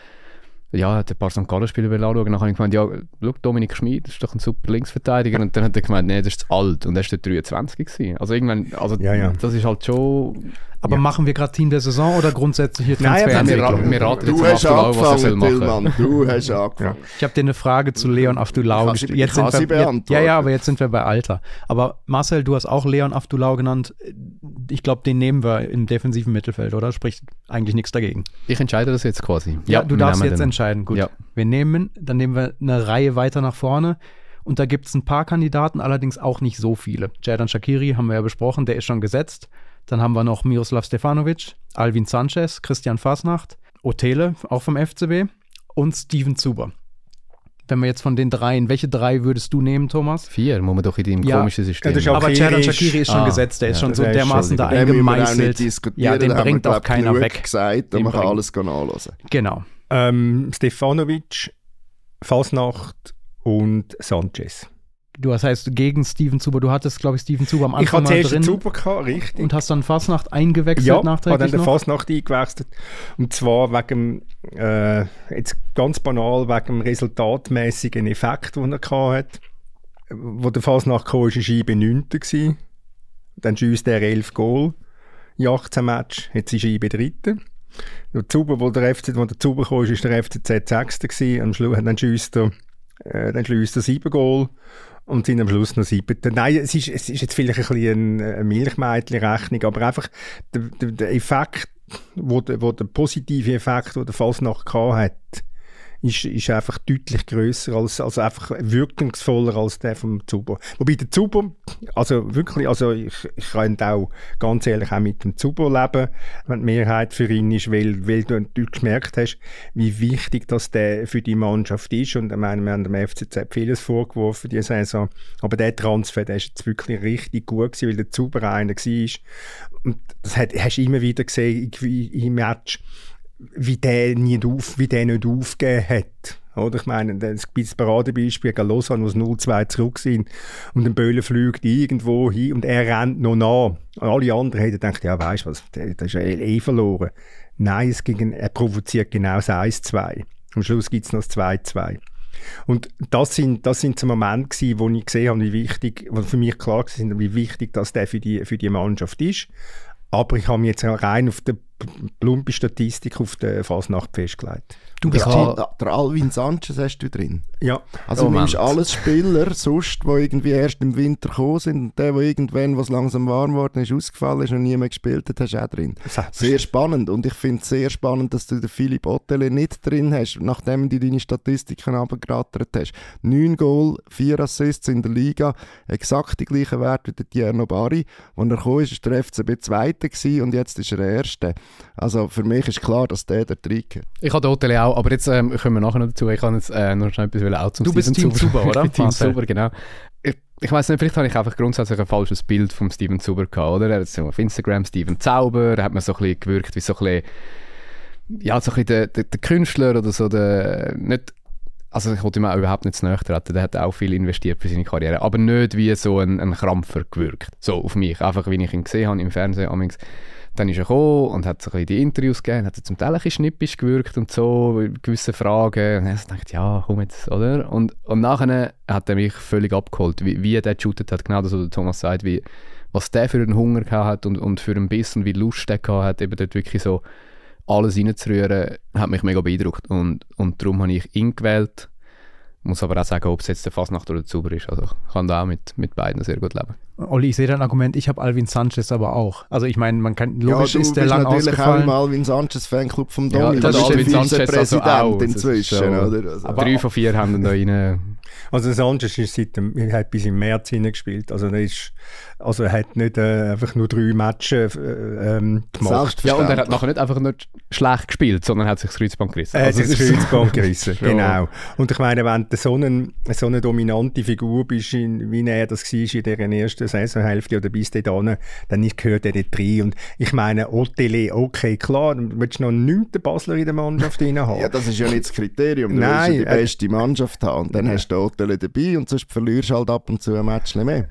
Ja, er hat ein paar Sankt Gallen-Spieler anschauen. Dann habe ich gemeint, ja, schau, Dominik Schmid, das ist doch ein super Linksverteidiger. Und dann hat er gemeint, nee, das ist zu alt. Und er war dreiundzwanzig gewesen. Also irgendwann, also Ja, ja. das ist halt schon... Aber ja. machen wir gerade Team der Saison oder grundsätzliche Nein, aber wir, Transferentwicklung? ra- wir raten jetzt Du am hast Avdullah, was er soll angefangen, machen. Tillmann. Du hast angefangen. Ich habe dir eine Frage zu Leon Avdullah Ich kann sie- gestellt. Jetzt ich kann sind sie wir, jetzt, beantworten. ja, ja, aber jetzt sind wir bei Alter. Aber Marcel, du hast auch Leon Avdullah genannt. Ich glaube, den nehmen wir im defensiven Mittelfeld, oder? Spricht eigentlich nichts dagegen. Ich entscheide das jetzt quasi. Ja, du wir darfst nehmen jetzt den. entscheiden. Gut, Ja. wir nehmen, dann nehmen wir eine Reihe weiter nach vorne. Und da gibt es ein paar Kandidaten, allerdings auch nicht so viele. Xherdan Shaqiri haben wir ja besprochen, der ist schon gesetzt. Dann haben wir noch Miroslav Stefanovic, Alvin Sanchez, Christian Fasnacht, Otele, auch vom F C B und Steven Zuber. Wenn wir jetzt von den dreien, welche drei würdest du nehmen, Thomas? Vier, muss man doch in deinem Ja. komischen System. Ja, das ist Aber Shaqiri Xherdan ist- Shaqiri ist schon Ah, gesetzt, der ist ja, schon so der ist dermaßen da schon- Den müssen wir auch nicht eingemeißelt. diskutieren. Ja, den da haben wir, bringt auch glaub, keiner genug weg. gesagt, da Den man kann bringt- alles nachhören. Genau. Ähm, Stefanovic, Fasnacht und Sanchez. Du das heißt gegen Steven Zuber, du hattest, glaube ich, Steven Zuber am Ich Anfang hatte mal zuerst den drin Zuber gehabt, richtig. und hast dann Fasnacht eingewechselt Ja, habe dann nachträglich den noch. Fasnacht eingewechselt. Und zwar wegen, äh, jetzt ganz banal, wegen dem resultatmäßigen Effekt, den er hatte. Wo der Fasnacht kam, war Scheibe neunter gewesen. Dann schießt er elf Goal in achtzehn Matches. Jetzt ist Scheibe dritter. Der Zuber, wo der F C, wo der Zuber kam, ist der F C Z sechster gewesen. Am Schluss, dann schießt er, äh, dann schießt er sieben Goal. Und sind am Schluss noch siebter. Nein, es ist, es ist jetzt vielleicht ein bisschen eine Milchmädchen-Rechnung, aber einfach der, der, der Effekt, wo der, wo der positive Effekt, den der Fasnacht hatte, ist, ist einfach deutlich grösser, als, also einfach wirkungsvoller als der vom Zuber. Wobei der Zuber, also wirklich, also ich, ich kann auch ganz ehrlich auch mit dem Zuber leben, wenn die Mehrheit für ihn ist, weil, weil du natürlich gemerkt hast, wie wichtig das der für die Mannschaft ist. Und ich meine, wir haben dem F C Z vieles vorgeworfen diese Saison, aber der Transfer, der ist jetzt wirklich richtig gut gewesen, weil der Zuber einer war. Und das hat, hast du immer wieder gesehen im Match, wie der nicht, auf, wie der nicht aufgegeben hat. Oder? Ich meine, es gibt ein Paradebeispiel gegen Lausanne, wo es null zwei zurück sind und ein Böller fliegt irgendwo hin und er rennt noch nach. Alle anderen hätten gedacht, ja weisst du was, der, der ist ja eh verloren. Nein, es ging, er provoziert genau das eins zwei. Am Schluss gibt es noch das zwei zwei. Und das sind, das sind so Momente gewesen, wo ich gesehen habe, wie wichtig, wo für mich klar war, wie wichtig das der für die, für die Mannschaft ist. Aber ich habe mich jetzt rein auf die plumpe Statistik auf der Fasnacht festgelegt. Du bist Der, Al der Alvin Sanchez hast du drin. Ja. Also Oh, du nimmst Moment. alles Spieler, sonst, die irgendwie erst im Winter gekommen sind und der, der irgendwann, was langsam warm geworden ist, ausgefallen ist und nie mehr gespielt hat, hast du auch drin. Sehr spannend und ich finde es sehr spannend, dass du den Philipp Otele nicht drin hast, nachdem du deine Statistiken abgerattert hast. Neun Goal, vier Assists in der Liga, exakt die gleichen Werte wie der Tierno Barry. Als er kam, war der F C B Zweiter gewesen und jetzt ist er der Erste. Also für mich ist klar, dass der der Trick hat. Ich habe Hotel auch, aber jetzt ähm, kommen wir nachher noch dazu. Ich kann jetzt äh, noch schnell etwas auch zum Du bist Steven Team Zuber, oder? Ich bin Team Marcel? Zuber, genau. Ich, ich weiss nicht, vielleicht habe ich einfach grundsätzlich ein falsches Bild vom Steven Zuber gehabt, oder? Er hat so auf Instagram Steven Zauber, da hat man so ein bisschen gewirkt wie so ein bisschen, ja, so ein bisschen der, der, der Künstler oder so, der, nicht, also ich wollte ihm auch überhaupt nicht zu nahe treten, der hat auch viel investiert für seine Karriere, aber nicht wie so ein, ein Krampfer gewirkt, so auf mich, einfach wie ich ihn gesehen habe im Fernsehen amigs. dann ist er gekommen und hat so ein bisschen die Interviews gegeben, hat zum Teil ein bisschen schnippisch gewirkt und so, gewisse Fragen. Und dann habe ich gedacht, ja, komm jetzt, oder? Und, und nachher hat er mich völlig abgeholt, wie, wie er dort geshootet hat, genau das, was Thomas sagt, wie, was der für einen Hunger gehabt hat und, und für einen Biss und wie Lust der gehabt hat, eben dort wirklich so alles reinzurühren, hat mich mega beeindruckt. Und, und darum habe ich ihn gewählt. Muss aber auch sagen, ob es jetzt der Fasnacht oder der Zuber ist. Also ich kann da auch mit, mit beiden sehr gut leben. Olli, ich sehe dein Argument, ich habe Alvin Sanchez aber auch. Also ich meine, man kann, logisch ja, ist der lang natürlich ausgefallen. auch im Alvin Sanchez Fanclub vom Domi. Ja, das ist Alvin der Sanchez Vizepräsident also auch, inzwischen. So, oder? Also, aber drei von vier haben da rein. Also Sanchez ist seit dem, er hat bis im März hineingespielt. Also er ist, also er hat nicht äh, einfach nur drei Matches äh, ähm, gemacht. Ja, und er hat nachher nicht einfach nicht schlecht gespielt, sondern hat sich das Kreuzband gerissen. Er also hat sich das Kreuzband gerissen, genau. Und ich meine, wenn du so eine, so eine dominante Figur bist, in, wie er das war in der ersten Saisonhälfte oder bis dahin, dann gehört er dort rein. Und ich meine, Otele, okay, klar, du willst noch einen neunten Basler in der Mannschaft drin haben. Ja, das ist ja nicht das Kriterium. Du Nein, willst ja die äh, beste Mannschaft haben und dann hast du Otele dabei und sonst verlierst du halt ab und zu ein Match mehr.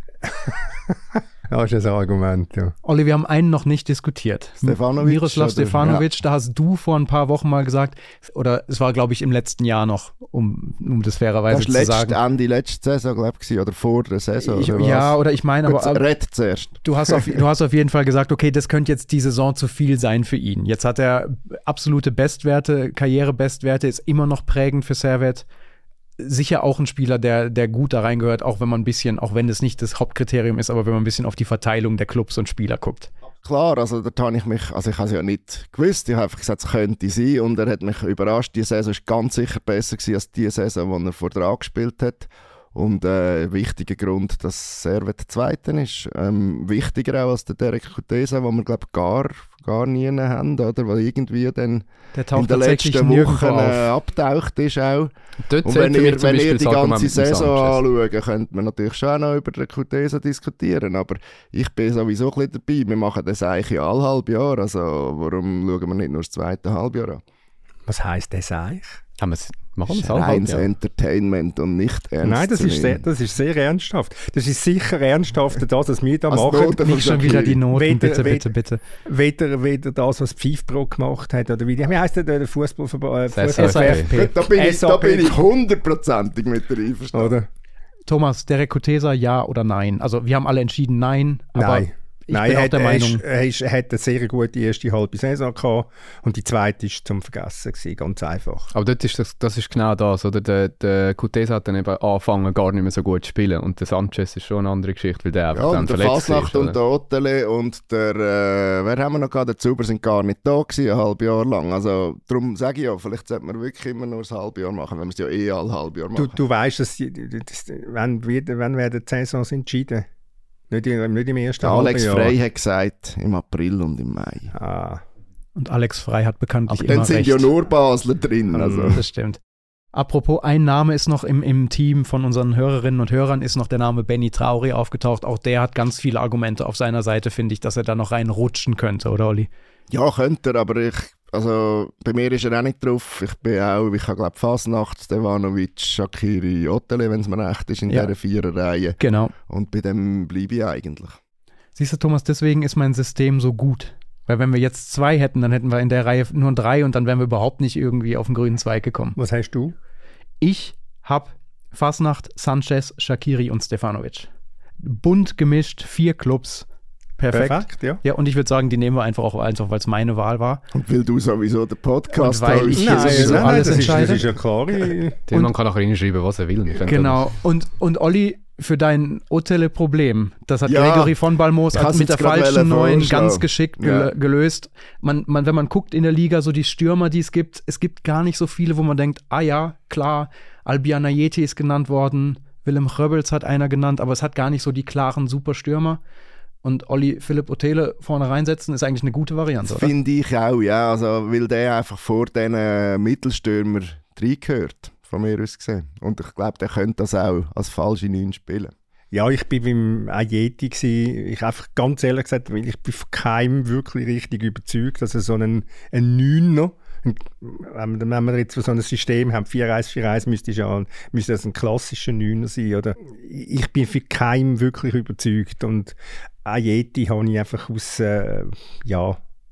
Das ist ein Argument, ja. Olli, wir haben einen noch nicht diskutiert. Stefanovic, Miroslav oder? Stefanovic, Ja. da hast du vor ein paar Wochen mal gesagt, oder es war, glaube ich, im letzten Jahr noch, um, um das fairerweise Das zu war letzt, sagen. Ende letzte Saison, glaube ich, oder vor der Saison. Ich, oder was? ja, oder ich meine, Gut, aber, aber red zuerst. du, hast auf, du hast auf jeden Fall gesagt, okay, das könnte jetzt die Saison zu viel sein für ihn. Jetzt hat er absolute Bestwerte, Karrierebestwerte, ist immer noch prägend für Servette. Sicher auch ein Spieler, der, der gut da reingehört, auch wenn man ein bisschen, auch wenn das nicht das Hauptkriterium ist, aber wenn man ein bisschen auf die Verteilung der Clubs und Spieler guckt. Klar, also da habe ich mich, also ich habe es ja nicht gewusst, ich habe einfach gesagt, es könnte sein und er hat mich überrascht. Die Saison war ganz sicher besser gewesen als die Saison, die er vor Dran gespielt hat. Und äh, ein wichtiger Grund, dass Servette Zweiter ist. Ähm, wichtiger auch als der Derek Kutesa, den wir glaube gar, gar nie haben, oder? Weil irgendwie dann Der taucht in den tatsächlich letzten nirgendwo Wochen auf. äh, abgetaucht ist auch. Dort Und zählt wenn für mich ihr, zum wenn Beispiel ihr die das Argument ganze mit dem Saison Sanchez. anschaut, könnte man natürlich schon auch noch über den Kutesa diskutieren, aber ich bin sowieso ein bisschen dabei. Wir machen das eigentlich alle halb Jahr, also warum schauen wir nicht nur das zweite Halbjahr an? Was heisst das eigentlich? Haben wir es machen wir es Das ist reines ja. Entertainment und nicht ernst Nein, das zu ist, sehr, nehmen. das ist sehr ernsthaft. Das ist sicher ernsthafter, das, was wir da Als machen. Noten Nicht schon wieder die Noten, Weder- bitte, weder- bitte, bitte. Weder, weder das, was Pfeifbro gemacht hat, oder wie, wie heisst der, der Fußballverband? Das Äh, S A F P. Da bin, ich, da S A P. bin ich hundertprozentig mit dir einverstanden. Oder? Thomas, Derek Kutesa, ja oder nein? Also wir haben alle entschieden nein, aber Nein. ich Nein, bin er auch hat, der er, Meinung. ist, er, ist, er hat eine sehr gute erste halbe Saison gehabt und die zweite ist zum Vergessen gewesen, ganz einfach. Aber dort ist das, das ist genau das, oder? Der, der Kutesa hat dann eben angefangen, gar nicht mehr so gut zu spielen. Und der Sanchez ist schon eine andere Geschichte, weil der einfach Ja, dann und der verletzt Fasnacht ist. und oder? der Otele und der, äh, wer haben wir noch gehabt? Der Zuber sind gar nicht da gewesen, ein halbes Jahr lang. Also darum sage ich ja, vielleicht sollte man wirklich immer nur ein halbes Jahr machen, wenn wir es ja eh alle halb Jahr Du, machen. du weißt, dass die, das, wann, wird- wann werden die Saisons entschieden? Nicht, im- nicht im ersten Der Alex halben Jahr. Frey hat gesagt, im April und im Mai. Ah. Und Alex Frey hat bekanntlich Aber immer dann sind recht. ja nur Basler drin. Also. Das stimmt. Apropos, ein Name ist noch im, im Team von unseren Hörerinnen und Hörern, ist noch der Name Benny Traoré aufgetaucht. Auch der hat ganz viele Argumente auf seiner Seite, finde ich, dass er da noch reinrutschen könnte, oder Olli? Ja, könnte er, aber ich, also bei mir ist er auch nicht drauf. Ich bin auch, ich habe glaube Fasnacht, Stevanovic, Shaqiri, Otele, wenn es mir recht ist, in Ja. dieser Viererreihe. Genau. Und bei dem bleibe ich eigentlich. Siehst du, Thomas, deswegen ist mein System so gut. Weil wenn wir jetzt zwei hätten, dann hätten wir in der Reihe nur drei und dann wären wir überhaupt nicht irgendwie auf den grünen Zweig gekommen. Was hast du? Ich habe Fasnacht, Sanchez, Shaqiri und Stefanovic. Bunt gemischt, vier Clubs. Perfekt. Perfekt, ja. Ja, und ich würde sagen, die nehmen wir einfach auch einfach, weil es meine Wahl war. Und weil du sowieso den Podcast Und weil hast. ich hier sowieso alles das, ist, entscheide. das ist ja klar. Tillmann kann auch reinschreiben, was er will. Wir können Genau. Und, und Olli, für dein Otele-Problem, das hat Ja, Gregory von Balmos ich hab's mit der jetzt grad falschen wollen Neun vorschlagen. ganz geschickt gel Ja. gelöst. Man, man, wenn man guckt in der Liga, so die Stürmer, die es gibt, es gibt gar nicht so viele, wo man denkt, ah ja, klar, Albion Ayeti ist genannt worden, Willem Röbbels hat einer genannt, aber es hat gar nicht so die klaren Superstürmer. Und Olli Philipp Otele vorne reinsetzen, ist eigentlich eine gute Variante, Das oder? finde ich auch, ja. Also, weil der einfach vor diesen Mittelstürmer reingehört, von mir aus gesehen. Und ich glaube, der könnte das auch als falsche Neun spielen. Ja, ich bin beim Ayeti gsi. Ich einfach ganz ehrlich gesagt, weil ich bin von keinem wirklich richtig überzeugt, dass er so einen, einen Neuner, ein- wenn wir- wenn wir jetzt so ein System haben, vier eins vier eins, müsste es ja müsste das ein klassischer Neuner sein, oder? Ich bin für keinem wirklich überzeugt und Ayeti habe ich einfach aus, äh, ja,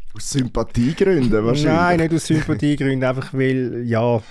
Aus Sympathiegründen wahrscheinlich? Nein, nicht aus Sympathiegründen, einfach weil, ja,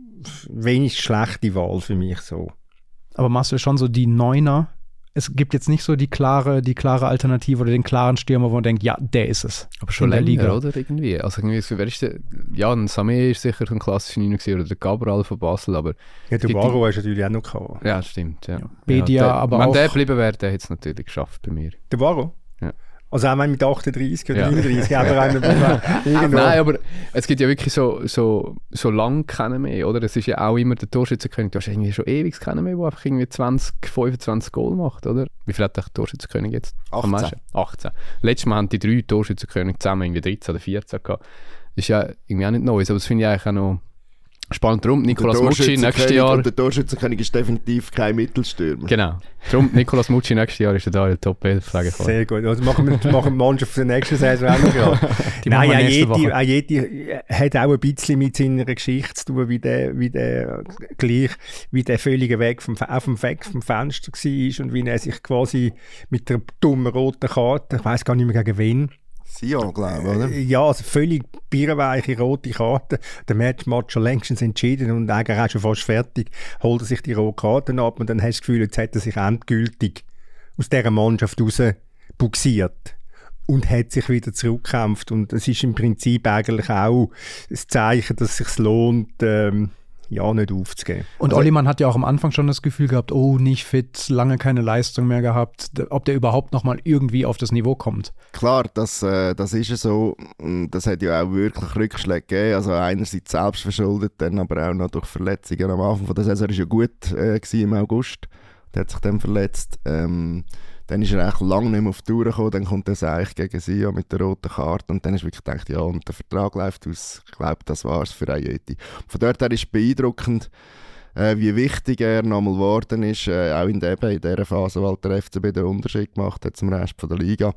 wenig schlechte Wahl für mich so. Aber machst du schon so die Neuner? Es gibt jetzt nicht so die klare, die klare Alternative oder den klaren Stürmer, wo man denkt, ja, der ist es. Aber schon in der länger, Liga. oder? Irgendwie. Also irgendwie, wer ist der? Ja, ein Samé ist sicher ein klassischer Neuner gewesen, oder der Cabral von Basel, aber... Ja, der Varo hast du natürlich auch noch gehabt. Ja, stimmt, ja. ja Bedia, der, aber wenn auch... der geblieben wäre, der hätte es natürlich geschafft bei mir. Der Varo? Ja. Also auch mit achtunddreißig oder Ja. neununddreißig, aber einen irgendwo. Nein, aber es gibt ja wirklich so, so, so lang keinen mehr, oder? Es ist ja auch immer der Torschützenkönig. Du hast irgendwie schon ewig keinen mehr, der einfach irgendwie zwanzig, fünfundzwanzig Goal macht, oder? Wie viel hat der Torschützenkönig jetzt? Am meisten? achtzehn. Letztes Mal haben die drei Torschützenkönige zusammen irgendwie dreizehn oder vierzehn gehabt. Das ist ja irgendwie auch nicht Neues, aber das finde ich eigentlich auch noch spannend. Darum Nicolas Mucci nächstes Jahr... Und der Torschützenkönig ist definitiv kein Mittelstürmer. Genau. Darum Nicolas Mucci nächstes Jahr ist er da in der Top elf. Sehr gut. Also machen wir, machen wir Mannschaft für die nächste Saison auch noch gerade. Die Nein, machen wir nächste Ajeti, Woche. Ajeti hat auch ein bisschen mit seiner Geschichte zu tun, wie der, wie der gleich wie der völlige Weg vom, auf dem Weg vom Fenster war und wie er sich quasi mit der dummen roten Karte, ich weiss gar nicht mehr gegen wen, Sion, glaube ich, oder? ja, also völlig birrenweiche rote Karte. Der Match hat schon längstens entschieden und eigentlich auch schon fast fertig. Holt er sich die rote Karte ab und dann hast du das Gefühl, jetzt hat er sich endgültig aus dieser Mannschaft raus buxiert und hat sich wieder zurückgekämpft. Und es ist im Prinzip eigentlich auch ein Zeichen, dass es sich lohnt, ähm, ja, nicht aufzugeben. Und also, Ollimann hat ja auch am Anfang schon das Gefühl gehabt, oh, nicht fit, lange keine Leistung mehr gehabt, ob der überhaupt nochmal irgendwie auf das Niveau kommt. Klar, das, äh, das ist ja so. Das hat ja auch wirklich Rückschläge gegeben. Also einerseits selbst verschuldet, dann aber auch noch durch Verletzungen. Am Anfang von der Saison war ja gut äh, im August. Der hat sich dann verletzt. Ähm, dann ist er echt lange nicht mehr auf die Tour gekommen. Dann kommt er eigentlich gegen Sion mit der roten Karte. Und dann ist wirklich gedacht, ja, und der Vertrag läuft aus. Ich glaube, das war es für Ajeti. Von dort her ist es beeindruckend, äh, wie wichtig er nochmal geworden ist. Äh, auch in, der, in dieser Phase, weil der F C B den Unterschied gemacht hat zum Rest von der Liga.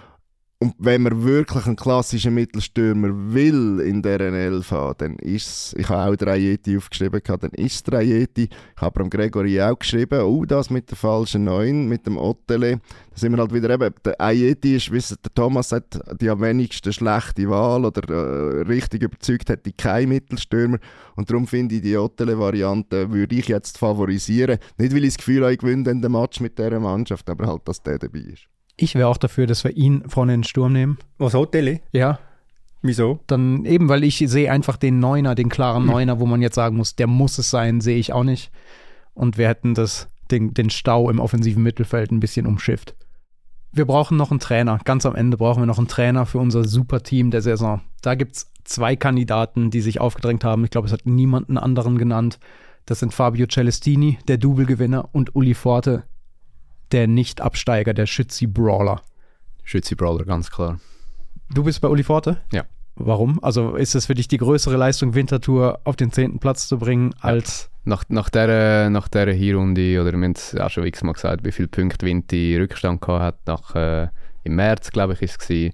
Und wenn man wirklich einen klassischen Mittelstürmer will in dieser Elf haben, dann ist es, ich habe auch den Ajeti aufgeschrieben, dann ist es der Ajeti. Ich habe am Gregory auch geschrieben, oh, das mit der falschen Neun, mit dem Otele. Da sind wir halt wieder eben, der Ajeti ist, wie der Thomas sagt, die am wenigsten schlechte Wahl oder äh, richtig überzeugt hat die kein Mittelstürmer. Und darum finde ich, die Otele-Variante würde ich jetzt favorisieren. Nicht, weil ich das Gefühl habe, ich gewinne den Match mit dieser Mannschaft, aber halt, dass der dabei ist. Ich wäre auch dafür, dass wir ihn vorne in den Sturm nehmen. Was, Hotel? Ja. Wieso? Dann eben, weil ich sehe einfach den Neuner, den klaren Neuner, wo man jetzt sagen muss, der muss es sein, sehe ich auch nicht. Und wir hätten das, den, den Stau im offensiven Mittelfeld ein bisschen umschifft. Wir brauchen noch einen Trainer. Ganz am Ende brauchen wir noch einen Trainer für unser Superteam der Saison. Da gibt es zwei Kandidaten, die sich aufgedrängt haben. Ich glaube, es hat niemanden anderen genannt. Das sind Fabio Celestini, der Double-Gewinner, und Uli Forte, der Nicht-Absteiger, der Schützi-Brawler. Schützi-Brawler, ganz klar. Du bist bei Uli Forte? Ja. Warum? Also ist es für dich die größere Leistung, Winterthur auf den zehnten Platz zu bringen, als... Nach, nach dieser nach der Hinrunde, oder wir haben es auch schon x-mal gesagt, wie viele Punkte Vinti Rückstand gehabt hat, nach, äh, im März, glaube ich, ist es gewesen.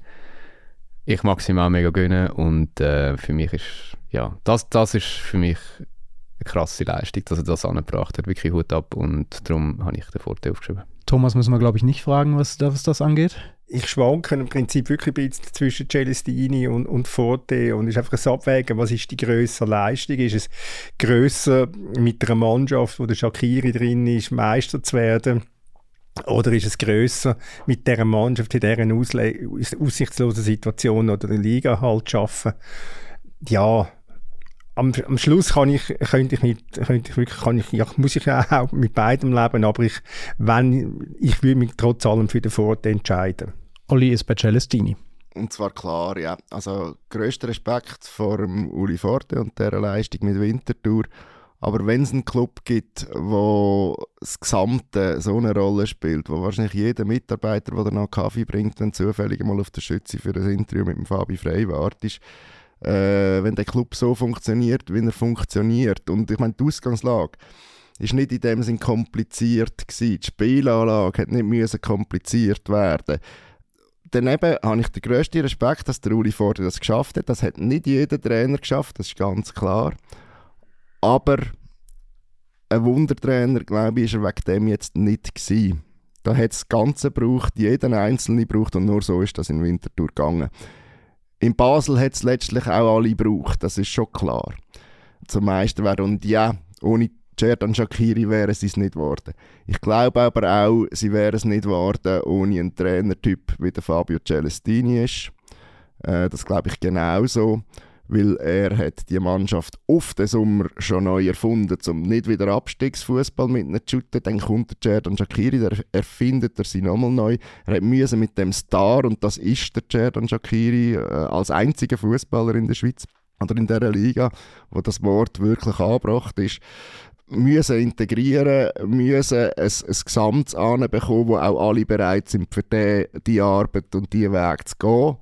Ich mag es ihm auch mega gönnen und äh, für mich ist, ja, das, das ist für mich eine krasse Leistung, dass er das angebracht hat, wirklich Hut ab, und darum habe ich den Vorteil aufgeschrieben. Thomas müssen wir, glaube ich, nicht fragen, was, was das angeht. Ich schwanke im Prinzip wirklich ein bisschen zwischen Celestini und, und Forte, und es ist einfach ein Abwägen, was ist die grössere Leistung? Ist es grösser mit einer Mannschaft, wo der Shaqiri drin ist, Meister zu werden? Oder ist es grösser mit dieser Mannschaft in dieser Ausle- aussichtslosen Situation oder der Liga halt zu arbeiten? Ja, Am, am Schluss kann ich, könnte ich mit, könnte ich wirklich, kann ich, ja, muss ich auch mit beidem leben, aber ich, wenn, ich würde mich trotz allem für den Vorteil entscheiden. Olli ist bei Celestini. Und zwar klar, ja. Also grösster Respekt vor dem Uli Forte und dieser Leistung mit Winterthur. Aber wenn es einen Club gibt, wo das Gesamte so eine Rolle spielt, wo wahrscheinlich jeder Mitarbeiter, der noch Kaffee bringt, wenn zufällig mal auf der Schütze für ein Interview mit dem Fabi Frey wartet, Äh, wenn der Club so funktioniert, wie er funktioniert. Und ich meine, die Ausgangslage ist nicht in dem Sinn kompliziert gewesen. Die Spielanlage hat nicht müssen kompliziert werden. Daneben habe ich den grössten Respekt, dass der Uli Forte das geschafft hat. Das hat nicht jeder Trainer geschafft, das ist ganz klar. Aber ein Wundertrainer, glaube ich, ist er wegen dem jetzt nicht gewesen. Da hat es das Ganze gebraucht, jeden Einzelnen gebraucht, und nur so ist das in Winterthur gegangen. In Basel hat es letztlich auch alle gebraucht, das ist schon klar. Zum meisten wäre, und ja, ohne Xherdan Shaqiri wären sie es nicht geworden. Ich glaube aber auch, sie wären es nicht geworden, ohne einen Trainertyp wie der Fabio Celestini ist. Äh, das glaube ich genauso, weil er hat die Mannschaft auf den Sommer schon neu erfunden, um nicht wieder Abstiegsfußball mit ihnen zu shooten. Dann kommt der Xherdan Shaqiri, der erfindet er sie nochmal neu. Er musste mit dem Star, und das ist der Xherdan Shaqiri, äh, als einziger Fußballer in der Schweiz oder in dieser Liga, wo das Wort wirklich angebracht ist, müssen integrieren, müssen ein, ein Gesamtes anbekommen, wo auch alle bereit sind, für die, die Arbeit und diesen Weg zu gehen.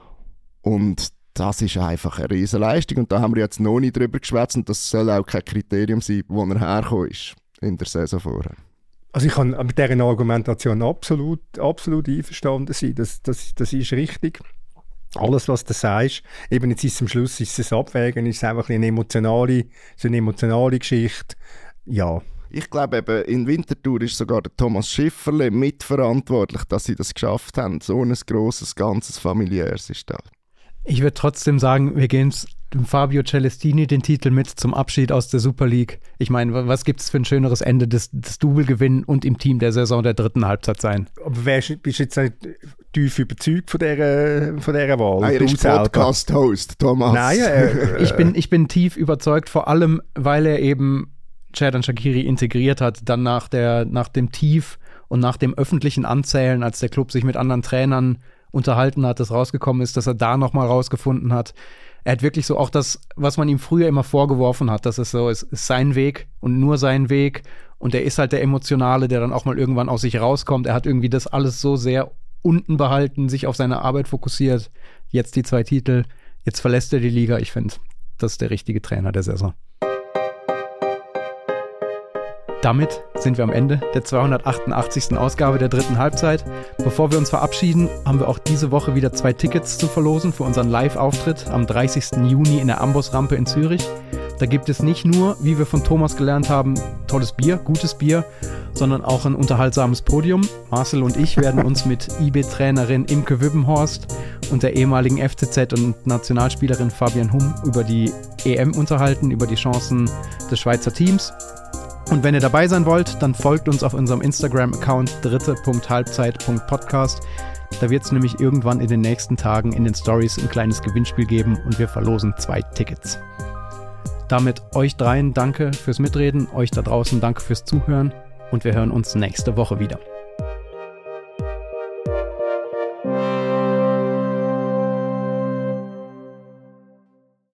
Und das ist einfach eine riesen Leistung. Und da haben wir jetzt noch nicht drüber geschwätzt, und das soll auch kein Kriterium sein, wo er hergekommen ist in der Saison vorher. Also ich kann mit dieser Argumentation absolut, absolut einverstanden sein. Das, das, das ist richtig. Alles, was du sagst, eben jetzt ist es am Schluss ist es ein Abwägen, ist es einfach eine emotionale, so eine emotionale Geschichte. Ja. Ich glaube eben, in Winterthur ist sogar der Thomas Schifferle mitverantwortlich, dass sie das geschafft haben. So ein grosses, ganzes familiäres ist das. Ich würde trotzdem sagen, wir geben dem Fabio Celestini den Titel mit zum Abschied aus der Super League. Ich meine, was gibt es für ein schöneres Ende des, des Double gewinnen und im Team der Saison der dritten Halbzeit sein? Aber wärst, bist du jetzt nicht tief überzeugt von dieser, von dieser Wahl? Nein, er ist Podcast-Host, Thomas. Nein, äh, ich, bin, ich bin tief überzeugt, vor allem, weil er eben Xherdan Shaqiri integriert hat, dann nach, der, nach dem Tief und nach dem öffentlichen Anzählen, als der Club sich mit anderen Trainern unterhalten hat, das rausgekommen ist, dass er da nochmal rausgefunden hat. Er hat wirklich so auch das, was man ihm früher immer vorgeworfen hat, dass es so ist, ist sein Weg und nur sein Weg, und er ist halt der Emotionale, der dann auch mal irgendwann aus sich rauskommt. Er hat irgendwie das alles so sehr unten behalten, sich auf seine Arbeit fokussiert. Jetzt die zwei Titel, jetzt verlässt er die Liga. Ich finde, das ist der richtige Trainer der Saison. Damit sind wir am Ende der zweihundertachtundachtzigsten Ausgabe der dritten Halbzeit. Bevor wir uns verabschieden, haben wir auch diese Woche wieder zwei Tickets zu verlosen für unseren Live-Auftritt am dreißigsten Juni in der Ambossrampe in Zürich. Da gibt es nicht nur, wie wir von Thomas gelernt haben, tolles Bier, gutes Bier, sondern auch ein unterhaltsames Podium. Marcel und ich werden uns mit I B-Trainerin Imke Wibbenhorst und der ehemaligen F C Z- und Nationalspielerin Fabian Humm über die E M unterhalten, über die Chancen des Schweizer Teams. Und wenn ihr dabei sein wollt, dann folgt uns auf unserem Instagram-Account dritte Punkt halbzeit Punkt podcast. Da wird es nämlich irgendwann in den nächsten Tagen in den Stories ein kleines Gewinnspiel geben und wir verlosen zwei Tickets. Damit euch dreien danke fürs Mitreden, euch da draußen danke fürs Zuhören und wir hören uns nächste Woche wieder.